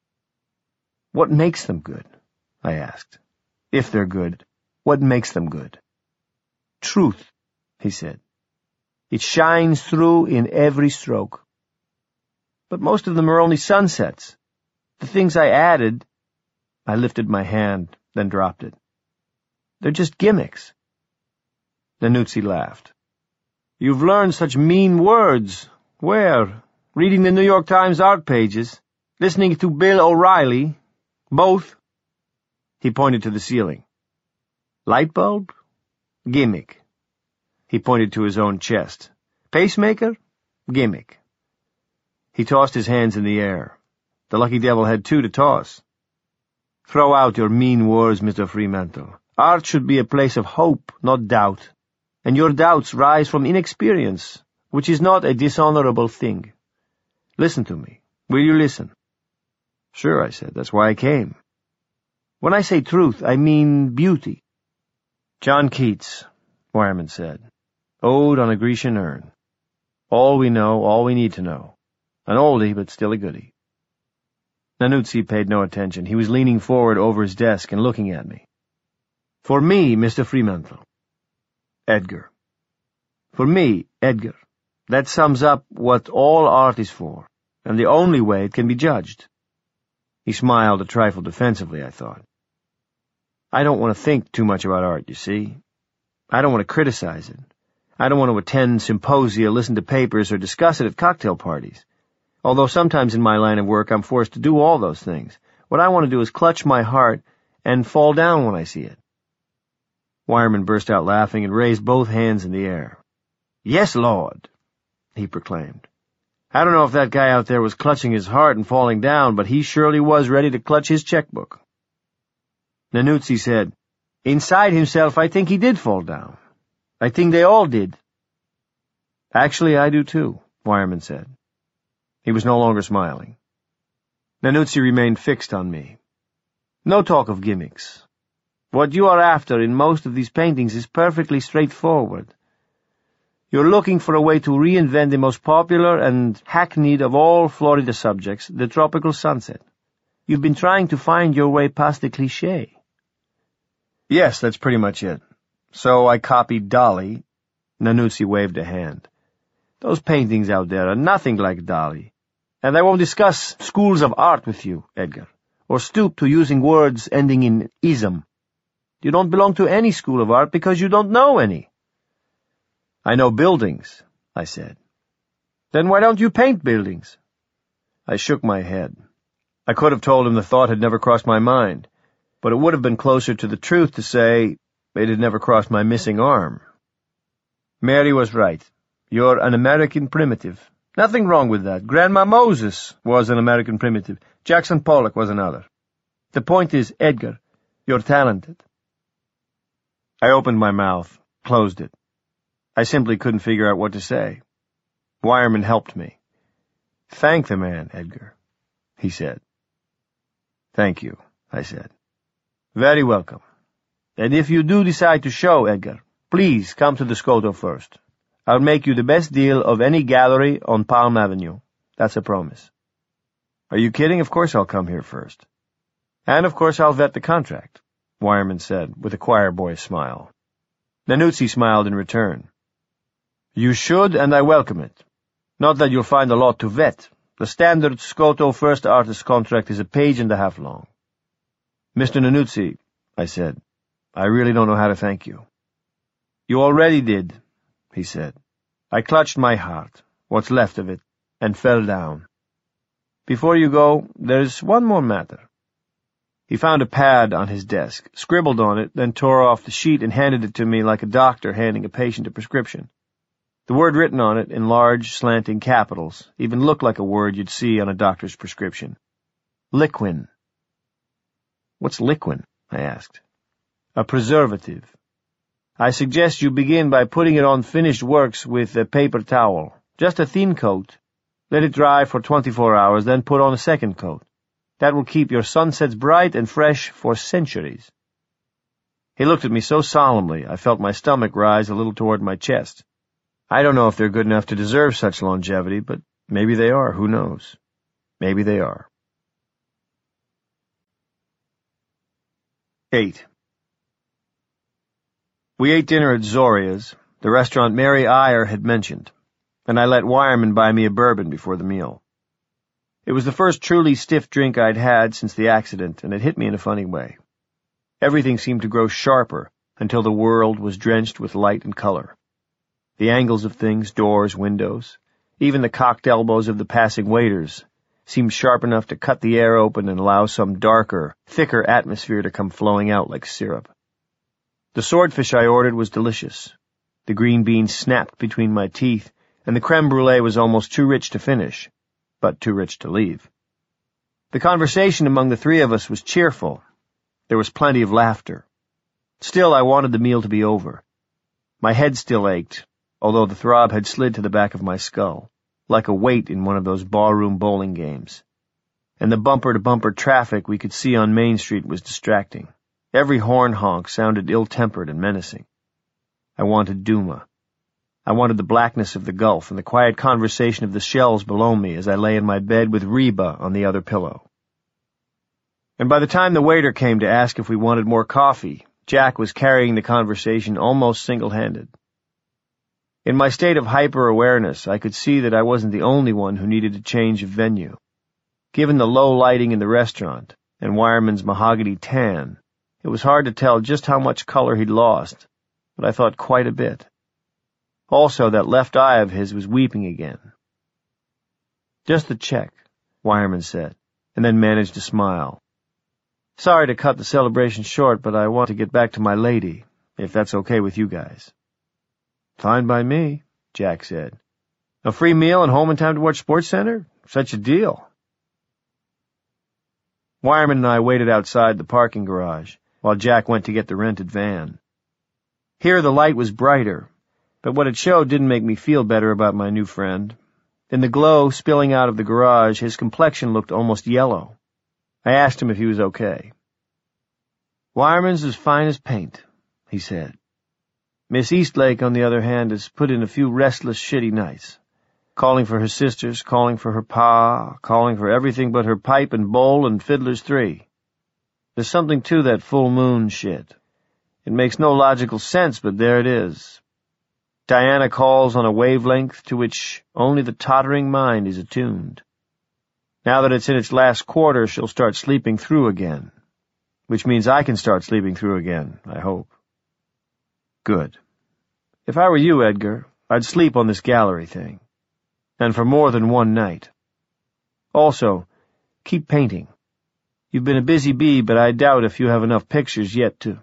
What makes them good? I asked. If they're good, what makes them good? Truth, he said. It shines through in every stroke. But most of them are only sunsets. The things I added, I lifted my hand, then dropped it. They're just gimmicks. Nannuzzi laughed. You've learned such mean words. Where? Reading the New York Times art pages? Listening to Bill O'Reilly? Both? He pointed to the ceiling. Light bulb? Gimmick. He pointed to his own chest. Pacemaker? Gimmick. He tossed his hands in the air. The lucky devil had two to toss. Throw out your mean words, Mister Fremantle. Art should be a place of hope, not doubt. And your doubts rise from inexperience, which is not a dishonorable thing. Listen to me. Will you listen? Sure, I said. That's why I came. When I say truth, I mean beauty. John Keats, Wireman said. Ode on a Grecian urn. All we know, all we need to know. An oldie, but still a goodie. Nannuzzi paid no attention. He was leaning forward over his desk and looking at me. For me, Mister Fremantle. Edgar. For me, Edgar. That sums up what all art is for, and the only way it can be judged. He smiled a trifle defensively, I thought. I don't want to think too much about art, you see. I don't want to criticize it. I don't want to attend symposia, listen to papers, or discuss it at cocktail parties. Although sometimes in my line of work I'm forced to do all those things. What I want to do is clutch my heart and fall down when I see it. Wireman burst out laughing and raised both hands in the air. Yes, Lord, he proclaimed. I don't know if that guy out there was clutching his heart and falling down, but he surely was ready to clutch his checkbook. Nannuzzi said, Inside himself, I think he did fall down. I think they all did. Actually, I do too, Wireman said. He was no longer smiling. Nannuzzi remained fixed on me. No talk of gimmicks. What you are after in most of these paintings is perfectly straightforward. You're looking for a way to reinvent the most popular and hackneyed of all Florida subjects, the tropical sunset. You've been trying to find your way past the cliché. Yes, that's pretty much it. So I copied Dali. Nannuzzi waved a hand. Those paintings out there are nothing like Dali. And I won't discuss schools of art with you, Edgar, or stoop to using words ending in ism. You don't belong to any school of art because you don't know any. I know buildings, I said. Then why don't you paint buildings? I shook my head. I could have told him the thought had never crossed my mind, but it would have been closer to the truth to say it had never crossed my missing arm. Mary was right. You're an American primitive. Nothing wrong with that. Grandma Moses was an American primitive. Jackson Pollock was another. The point is, Edgar, you're talented. I opened my mouth, closed it. I simply couldn't figure out what to say. Wireman helped me. Thank the man, Edgar, he said. Thank you, I said. Very welcome. And if you do decide to show, Edgar, please come to the Scoto first. I'll make you the best deal of any gallery on Palm Avenue. That's a promise. Are you kidding? Of course I'll come here first. And of course I'll vet the contract, Wireman said, with a choir boy's smile. Nannuzzi smiled in return. You should, and I welcome it. Not that you'll find a lot to vet. The standard Scoto first artist contract is a page and a half long. Mister Nannuzzi, I said, I really don't know how to thank you. You already did, he said. I clutched my heart, what's left of it, and fell down. Before you go, there's one more matter. He found a pad on his desk, scribbled on it, then tore off the sheet and handed it to me like a doctor handing a patient a prescription. The word written on it in large, slanting capitals even looked like a word you'd see on a doctor's prescription. Liquin. What's liquin? I asked. A preservative. I suggest you begin by putting it on finished works with a paper towel. Just a thin coat. Let it dry for twenty-four hours, then put on a second coat. That will keep your sunsets bright and fresh for centuries. He looked at me so solemnly, I felt my stomach rise a little toward my chest. I don't know if they're good enough to deserve such longevity, but maybe they are, who knows? Maybe they are. Eight. We ate dinner at Zoria's, the restaurant Mary Iyer had mentioned, and I let Wireman buy me a bourbon before the meal. It was the first truly stiff drink I'd had since the accident, and it hit me in a funny way. Everything seemed to grow sharper until the world was drenched with light and color. The angles of things, doors, windows, even the cocked elbows of the passing waiters, seemed sharp enough to cut the air open and allow some darker, thicker atmosphere to come flowing out like syrup. The swordfish I ordered was delicious. The green beans snapped between my teeth, and the creme brulee was almost too rich to finish, but too rich to leave. The conversation among the three of us was cheerful. There was plenty of laughter. Still, I wanted the meal to be over. My head still ached, although the throb had slid to the back of my skull, like a weight in one of those ballroom bowling games. And the bumper-to-bumper traffic we could see on Main Street was distracting. Every horn honk sounded ill-tempered and menacing. I wanted Duma. I wanted the blackness of the Gulf and the quiet conversation of the shells below me as I lay in my bed with Reba on the other pillow. And by the time the waiter came to ask if we wanted more coffee, Jack was carrying the conversation almost single-handed. In my state of hyper-awareness, I could see that I wasn't the only one who needed a change of venue. Given the low lighting in the restaurant and Wireman's mahogany tan, it was hard to tell just how much color he'd lost, but I thought quite a bit. Also, that left eye of his was weeping again. Just the check, Wireman said, and then managed to smile. Sorry to cut the celebration short, but I want to get back to my lady, if that's okay with you guys. Fine by me, Jack said. A free meal and home in time to watch SportsCenter? Such a deal. Wireman and I waited outside the parking garage, while Jack went to get the rented van. Here the light was brighter, but what it showed didn't make me feel better about my new friend. In the glow spilling out of the garage, his complexion looked almost yellow. I asked him if he was okay. "Wireman's as fine as paint," he said. "Miss Eastlake, on the other hand, has put in a few restless, shitty nights. Calling for her sisters, calling for her pa, calling for everything but her pipe and bowl and fiddlers three. There's something to that full moon shit. It makes no logical sense, but there it is. Diana calls on a wavelength to which only the tottering mind is attuned. Now that it's in its last quarter, she'll start sleeping through again. Which means I can start sleeping through again, I hope." "Good. If I were you, Edgar, I'd sleep on this gallery thing. And for more than one night. Also, keep painting. You've been a busy bee, but I doubt if you have enough pictures yet to—"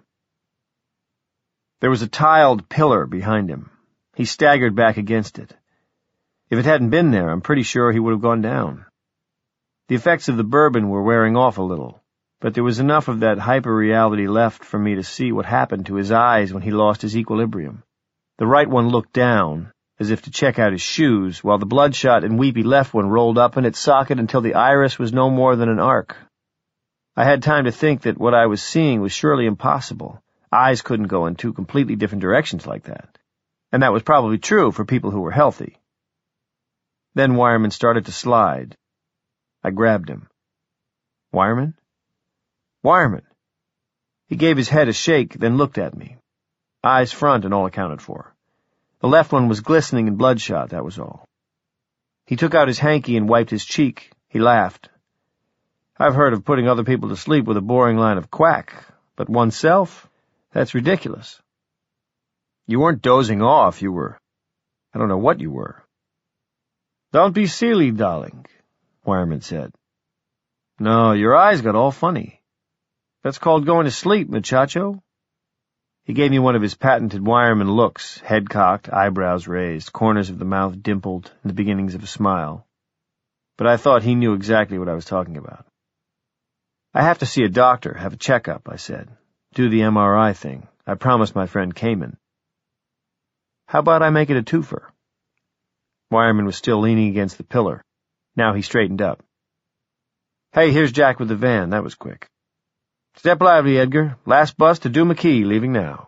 There was a tiled pillar behind him. He staggered back against it. If it hadn't been there, I'm pretty sure he would have gone down. The effects of the bourbon were wearing off a little, but there was enough of that hyper-reality left for me to see what happened to his eyes when he lost his equilibrium. The right one looked down, as if to check out his shoes, while the bloodshot and weepy left one rolled up in its socket until the iris was no more than an arc. I had time to think that what I was seeing was surely impossible. Eyes couldn't go in two completely different directions like that. And that was probably true for people who were healthy. Then Wireman started to slide. I grabbed him. "Wireman? Wireman!" He gave his head a shake, then looked at me. Eyes front and all accounted for. The left one was glistening and bloodshot, that was all. He took out his hanky and wiped his cheek. He laughed. "I've heard of putting other people to sleep with a boring line of quack, but oneself? That's ridiculous." "You weren't dozing off, you were... I don't know what you were." "Don't be silly, darling," Wireman said. "No, your eyes got all funny. That's called going to sleep, muchacho." He gave me one of his patented Wireman looks, head cocked, eyebrows raised, corners of the mouth dimpled, and the beginnings of a smile. But I thought he knew exactly what I was talking about. "I have to see a doctor, have a checkup," I said. "Do the M R I thing. I promised my friend Cayman." "How about I make it a twofer?" Wireman was still leaning against the pillar. Now he straightened up. "Hey, here's Jack with the van. That was quick. Step lively, Edgar. Last bus to Do McKee, leaving now."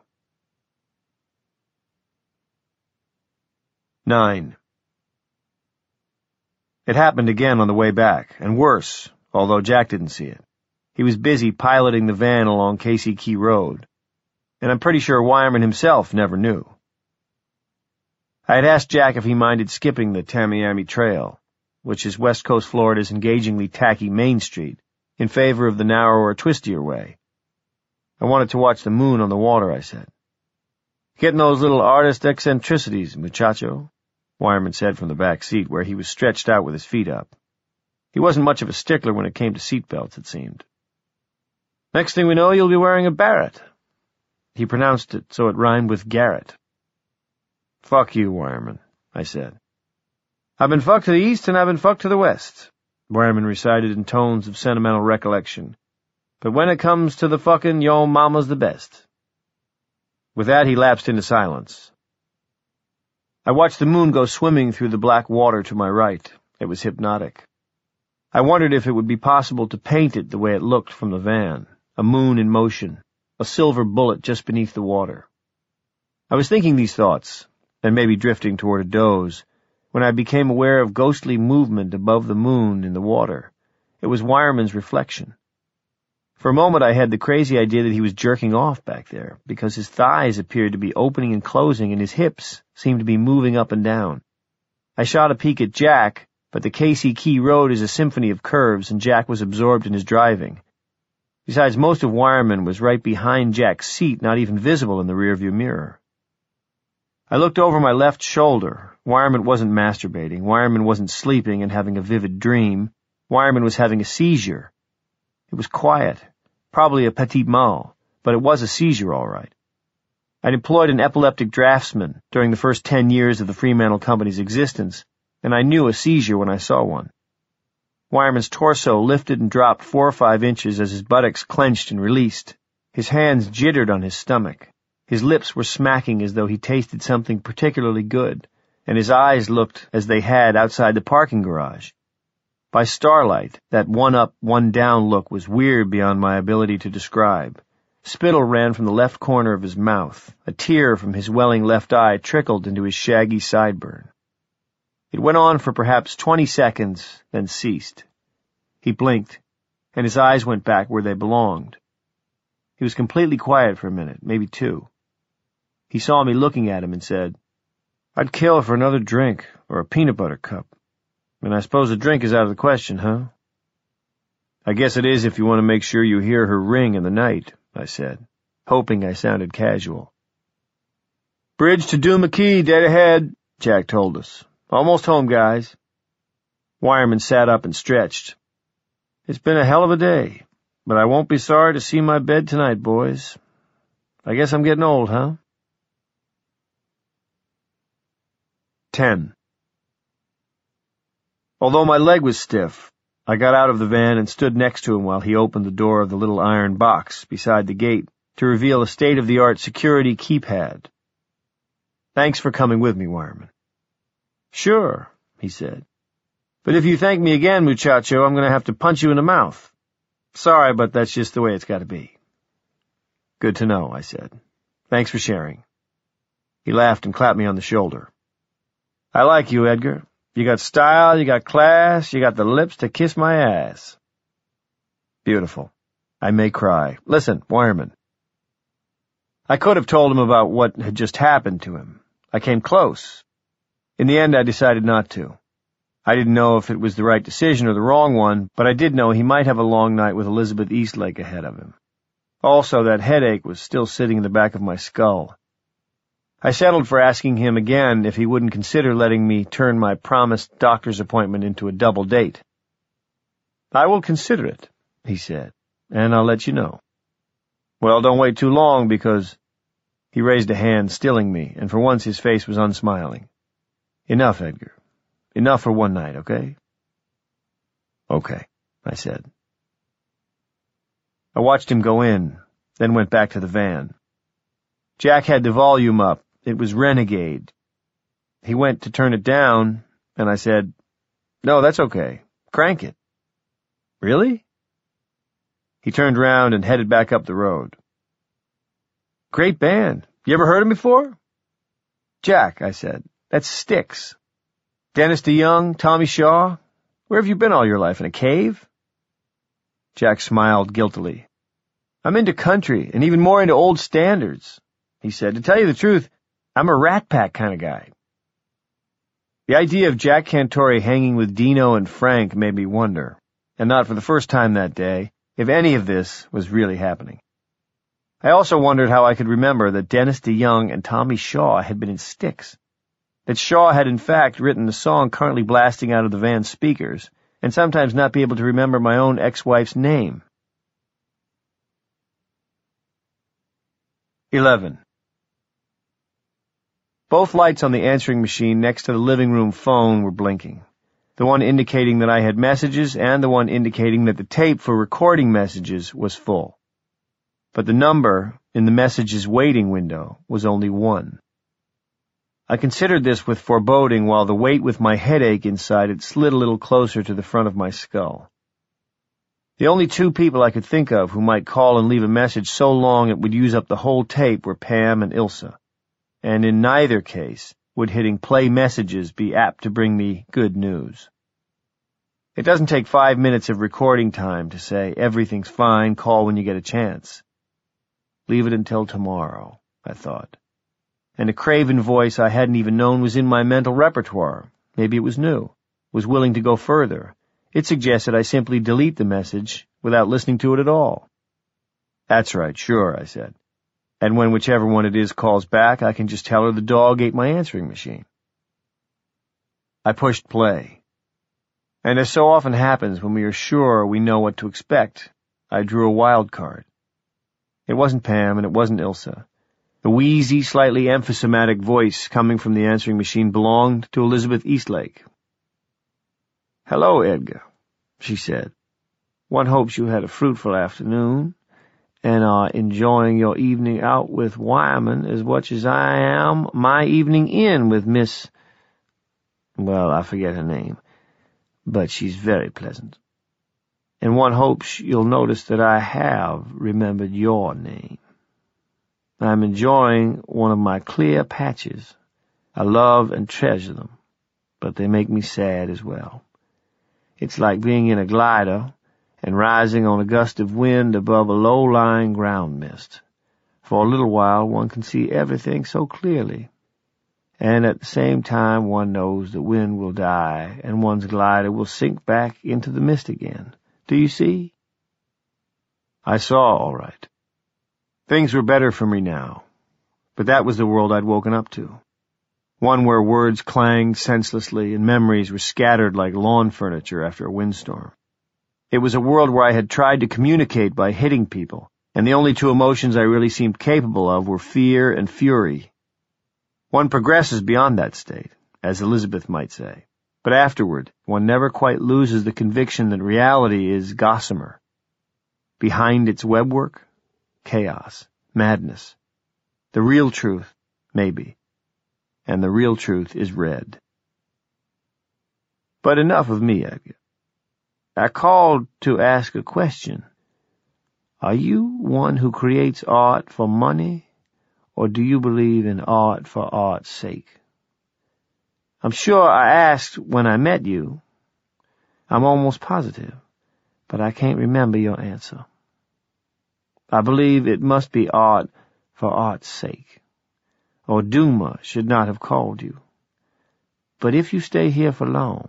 Nine. It happened again on the way back, and worse, although Jack didn't see it. He was busy piloting the van along Casey Key Road, and I'm pretty sure Wireman himself never knew. I had asked Jack if he minded skipping the Tamiami Trail, which is West Coast Florida's engagingly tacky Main Street, in favor of the narrower, twistier way. I wanted to watch the moon on the water, I said. "Getting those little artist eccentricities, muchacho," Wireman said from the back seat, where he was stretched out with his feet up. He wasn't much of a stickler when it came to seat belts, it seemed. "Next thing we know, you'll be wearing a Barrett." He pronounced it so it rhymed with Garrett. "Fuck you, Wireman," I said. "I've been fucked to the east and I've been fucked to the west," Wireman recited in tones of sentimental recollection. "But when it comes to the fucking, yo mama's the best." With that, he lapsed into silence. I watched the moon go swimming through the black water to my right. It was hypnotic. I wondered if it would be possible to paint it the way it looked from the van, a moon in motion, a silver bullet just beneath the water. I was thinking these thoughts, and maybe drifting toward a doze, when I became aware of ghostly movement above the moon in the water. It was Wireman's reflection. For a moment I had the crazy idea that he was jerking off back there, because his thighs appeared to be opening and closing and his hips seemed to be moving up and down. I shot a peek at Jack, but the Casey Key Road is a symphony of curves, and Jack was absorbed in his driving. Besides, most of Wireman was right behind Jack's seat, not even visible in the rearview mirror. I looked over my left shoulder. Wireman wasn't masturbating. Wireman wasn't sleeping and having a vivid dream. Wireman was having a seizure. It was quiet, probably a petit mal, but it was a seizure all right. I'd employed an epileptic draftsman during the first ten years of the Fremantle Company's existence, and I knew a seizure when I saw one. Wireman's torso lifted and dropped four or five inches as his buttocks clenched and released. His hands jittered on his stomach. His lips were smacking as though he tasted something particularly good. and his eyes looked as they had outside the parking garage. By starlight, that one-up, one-down look was weird beyond my ability to describe. Spittle ran from the left corner of his mouth. A tear from his welling left eye trickled into his shaggy sideburn. It went on for perhaps twenty seconds, then ceased. He blinked, and his eyes went back where they belonged. He was completely quiet for a minute, maybe two. He saw me looking at him and said, "I'd kill for another drink, or a peanut butter cup. And I suppose a drink is out of the question, huh?" "I guess it is if you want to make sure you hear her ring in the night," I said, hoping I sounded casual. "Bridge to Doomakey, dead ahead," Jack told us. "Almost home, guys." Wireman sat up and stretched. "It's been a hell of a day, but I won't be sorry to see my bed tonight, boys. I guess I'm getting old, huh?" Ten. Although my leg was stiff, I got out of the van and stood next to him while he opened the door of the little iron box beside the gate to reveal a state-of-the-art security keypad. "Thanks for coming with me, Wireman." "Sure," he said. "But if you thank me again, muchacho, I'm going to have to punch you in the mouth. Sorry, but that's just the way it's got to be." "Good to know," I said. "Thanks for sharing." He laughed and clapped me on the shoulder. "I like you, Edgar. You got style, you got class, you got the lips to kiss my ass." "Beautiful. I may cry. Listen, Wireman." I could have told him about what had just happened to him. I came close. In the end, I decided not to. I didn't know if it was the right decision or the wrong one, but I did know he might have a long night with Elizabeth Eastlake ahead of him. Also, that headache was still sitting in the back of my skull. I settled for asking him again if he wouldn't consider letting me turn my promised doctor's appointment into a double date. "I will consider it," he said, "and I'll let you know." "Well, don't wait too long, because—" He raised a hand, stilling me, and for once his face was unsmiling. "Enough, Edgar. Enough for one night, okay?" "Okay," I said. I watched him go in, then went back to the van. Jack had the volume up. It was Renegade. He went to turn it down, and I said, "No, that's okay. Crank it." "Really?" He turned round and headed back up the road. "Great band. You ever heard him before?" "Jack," I said, "that's Styx. Dennis DeYoung, Tommy Shaw. Where have you been all your life, in a cave?" Jack smiled guiltily. "I'm into country, and even more into old standards," he said. "To tell you the truth, I'm a Rat Pack kind of guy." The idea of Jack Cantori hanging with Dino and Frank made me wonder, and not for the first time that day, if any of this was really happening. I also wondered how I could remember that Dennis DeYoung and Tommy Shaw had been in Styx, that Shaw had in fact written the song currently blasting out of the van's speakers, and sometimes not be able to remember my own ex-wife's name. Eleven. Both lights on the answering machine next to the living room phone were blinking, the one indicating that I had messages and the one indicating that the tape for recording messages was full. But the number in the messages waiting window was only one. I considered this with foreboding while the weight with my headache inside it slid a little closer to the front of my skull. The only two people I could think of who might call and leave a message so long it would use up the whole tape were Pam and Ilsa. And in neither case would hitting play messages be apt to bring me good news. It doesn't take five minutes of recording time to say, "Everything's fine, call when you get a chance." Leave it until tomorrow, I thought. And a craven voice I hadn't even known was in my mental repertoire, maybe it was new, was willing to go further. It suggested I simply delete the message without listening to it at all. "That's right, sure," I said. "And when whichever one it is calls back, I can just tell her the dog ate my answering machine." I pushed play. And as so often happens when we are sure we know what to expect, I drew a wild card. It wasn't Pam and it wasn't Ilsa. The wheezy, slightly emphysematic voice coming from the answering machine belonged to Elizabeth Eastlake. "Hello, Edgar," she said. "One hopes you had a fruitful afternoon and are enjoying your evening out with Wyman as much as I am my evening in with Miss Well, I forget her name, but she's very pleasant. And one hopes you'll notice that I have remembered your name. I'm enjoying one of my clear patches. I love and treasure them, but they make me sad as well. It's like being in a glider and rising on a gust of wind above a low-lying ground mist. For a little while one can see everything so clearly, and at the same time one knows the wind will die and one's glider will sink back into the mist again. Do you see? I saw, all right. Things were better for me now, but that was the world I'd woken up to. One where words clanged senselessly and memories were scattered like lawn furniture after a windstorm. It was a world where I had tried to communicate by hitting people, and the only two emotions I really seemed capable of were fear and fury. One progresses beyond that state, as Elizabeth might say, but afterward one never quite loses the conviction that reality is gossamer. Behind its webwork, chaos, madness. The real truth, maybe. And the real truth is red. But enough of me, Edgar. I called to ask a question. Are you one who creates art for money, or do you believe in art for art's sake? I'm sure I asked when I met you. I'm almost positive, but I can't remember your answer. I believe it must be art for art's sake, or Duma should not have called you. But if you stay here for long...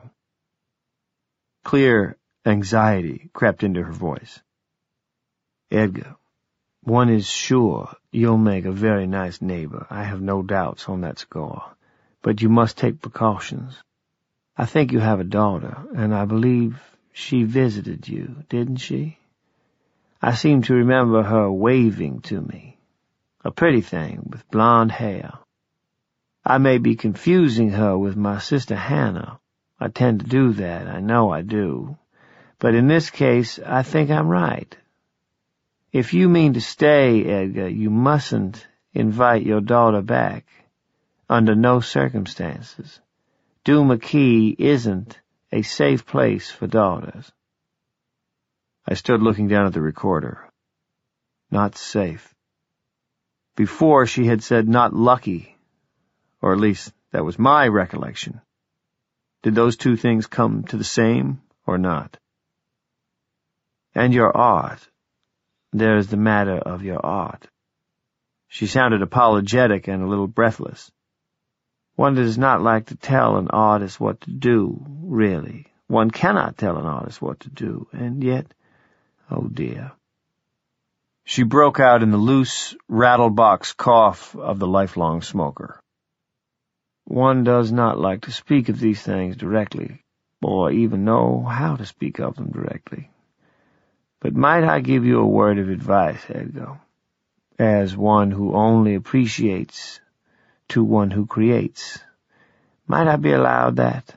Clear anxiety crept into her voice. Edgar, one is sure you'll make a very nice neighbor. I have no doubts on that score. But you must take precautions. I think you have a daughter, and I believe she visited you, didn't she? I seem to remember her waving to me. A pretty thing with blonde hair. I may be confusing her with my sister Hannah. I tend to do that, I know I do. But in this case, I think I'm right. If you mean to stay, Edgar, you mustn't invite your daughter back. Under no circumstances. Duma Key isn't a safe place for daughters. I stood looking down at the recorder. Not safe. Before she had said not lucky, or at least that was my recollection. Did those two things come to the same, or not? And your art. There is the matter of your art. She sounded apologetic and a little breathless. One does not like to tell an artist what to do, really. One cannot tell an artist what to do, and yet, oh dear. She broke out in the loose, rattle-box cough of the lifelong smoker. One does not like to speak of these things directly, or even know how to speak of them directly. But might I give you a word of advice, Edgar, as one who only appreciates to one who creates? Might I be allowed that?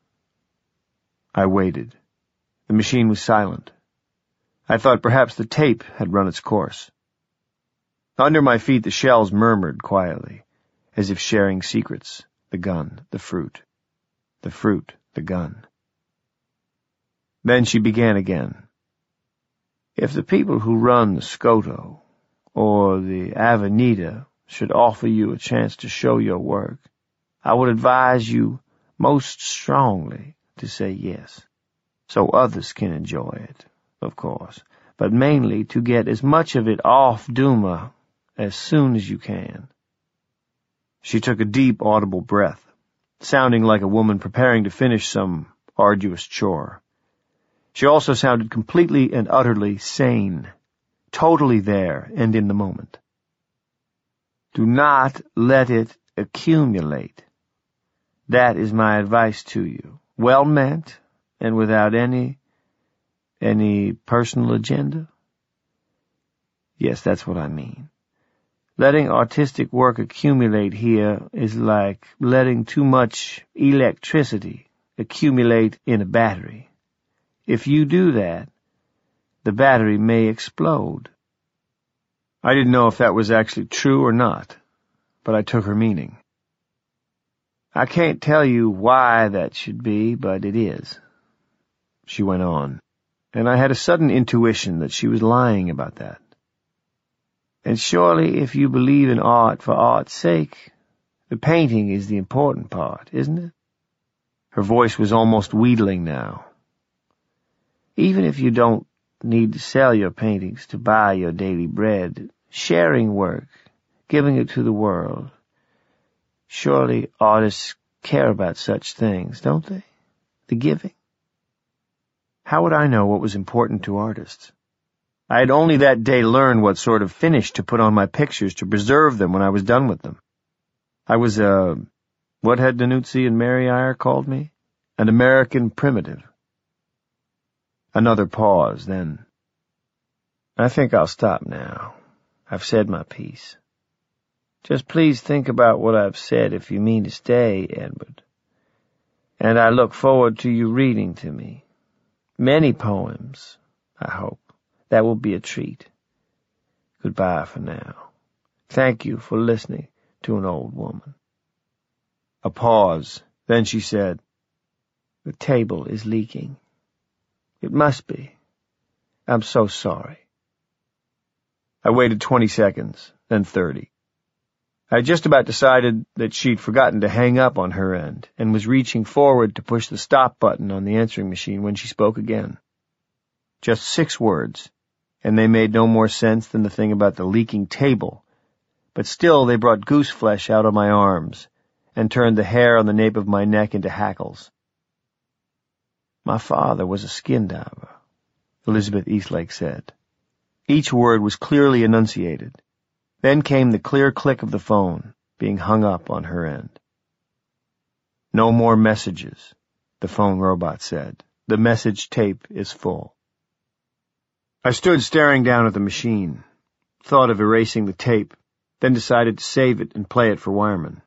I waited. The machine was silent. I thought perhaps the tape had run its course. Under my feet the shells murmured quietly, as if sharing secrets. The gun, the fruit. The fruit, the gun. Then she began again. If the people who run the Scoto, or the Avenida, should offer you a chance to show your work, I would advise you most strongly to say yes, so others can enjoy it, of course, but mainly to get as much of it off Duma as soon as you can. She took a deep, audible breath, sounding like a woman preparing to finish some arduous chore. She also sounded completely and utterly sane, totally there and in the moment. Do not let it accumulate. That is my advice to you. Well meant and without any, any personal agenda? Yes, that's what I mean. Letting artistic work accumulate here is like letting too much electricity accumulate in a battery. If you do that, the battery may explode. I didn't know if that was actually true or not, but I took her meaning. I can't tell you why that should be, but it is. She went on, and I had a sudden intuition that she was lying about that. And surely if you believe in art for art's sake, the painting is the important part, isn't it? Her voice was almost wheedling now. Even if you don't need to sell your paintings to buy your daily bread, sharing work, giving it to the world, surely artists care about such things, don't they? The giving. How would I know what was important to artists? I had only that day learned what sort of finish to put on my pictures to preserve them when I was done with them. I was a, what had Danuzzi and Mary Eyre called me? An American primitive. Another pause, then. I think I'll stop now. I've said my piece. Just please think about what I've said if you mean to stay, Edward. And I look forward to you reading to me. Many poems, I hope. That will be a treat. Goodbye for now. Thank you for listening to an old woman. A pause. Then she said, The table is leaking. It must be. I'm so sorry. I waited twenty seconds, then thirty. I had just about decided that she'd forgotten to hang up on her end and was reaching forward to push the stop button on the answering machine when she spoke again. Just six words, and they made no more sense than the thing about the leaking table, but still they brought goose flesh out of my arms and turned the hair on the nape of my neck into hackles. My father was a skin diver, Elizabeth Eastlake said. Each word was clearly enunciated. Then came the clear click of the phone, being hung up on her end. No more messages, the phone robot said. The message tape is full. I stood staring down at the machine, thought of erasing the tape, then decided to save it and play it for Wireman.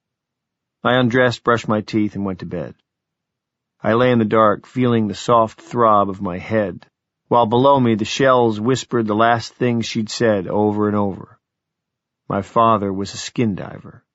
I undressed, brushed my teeth, and went to bed. I lay in the dark, feeling the soft throb of my head, while below me the shells whispered the last things she'd said over and over. My father was a skin diver.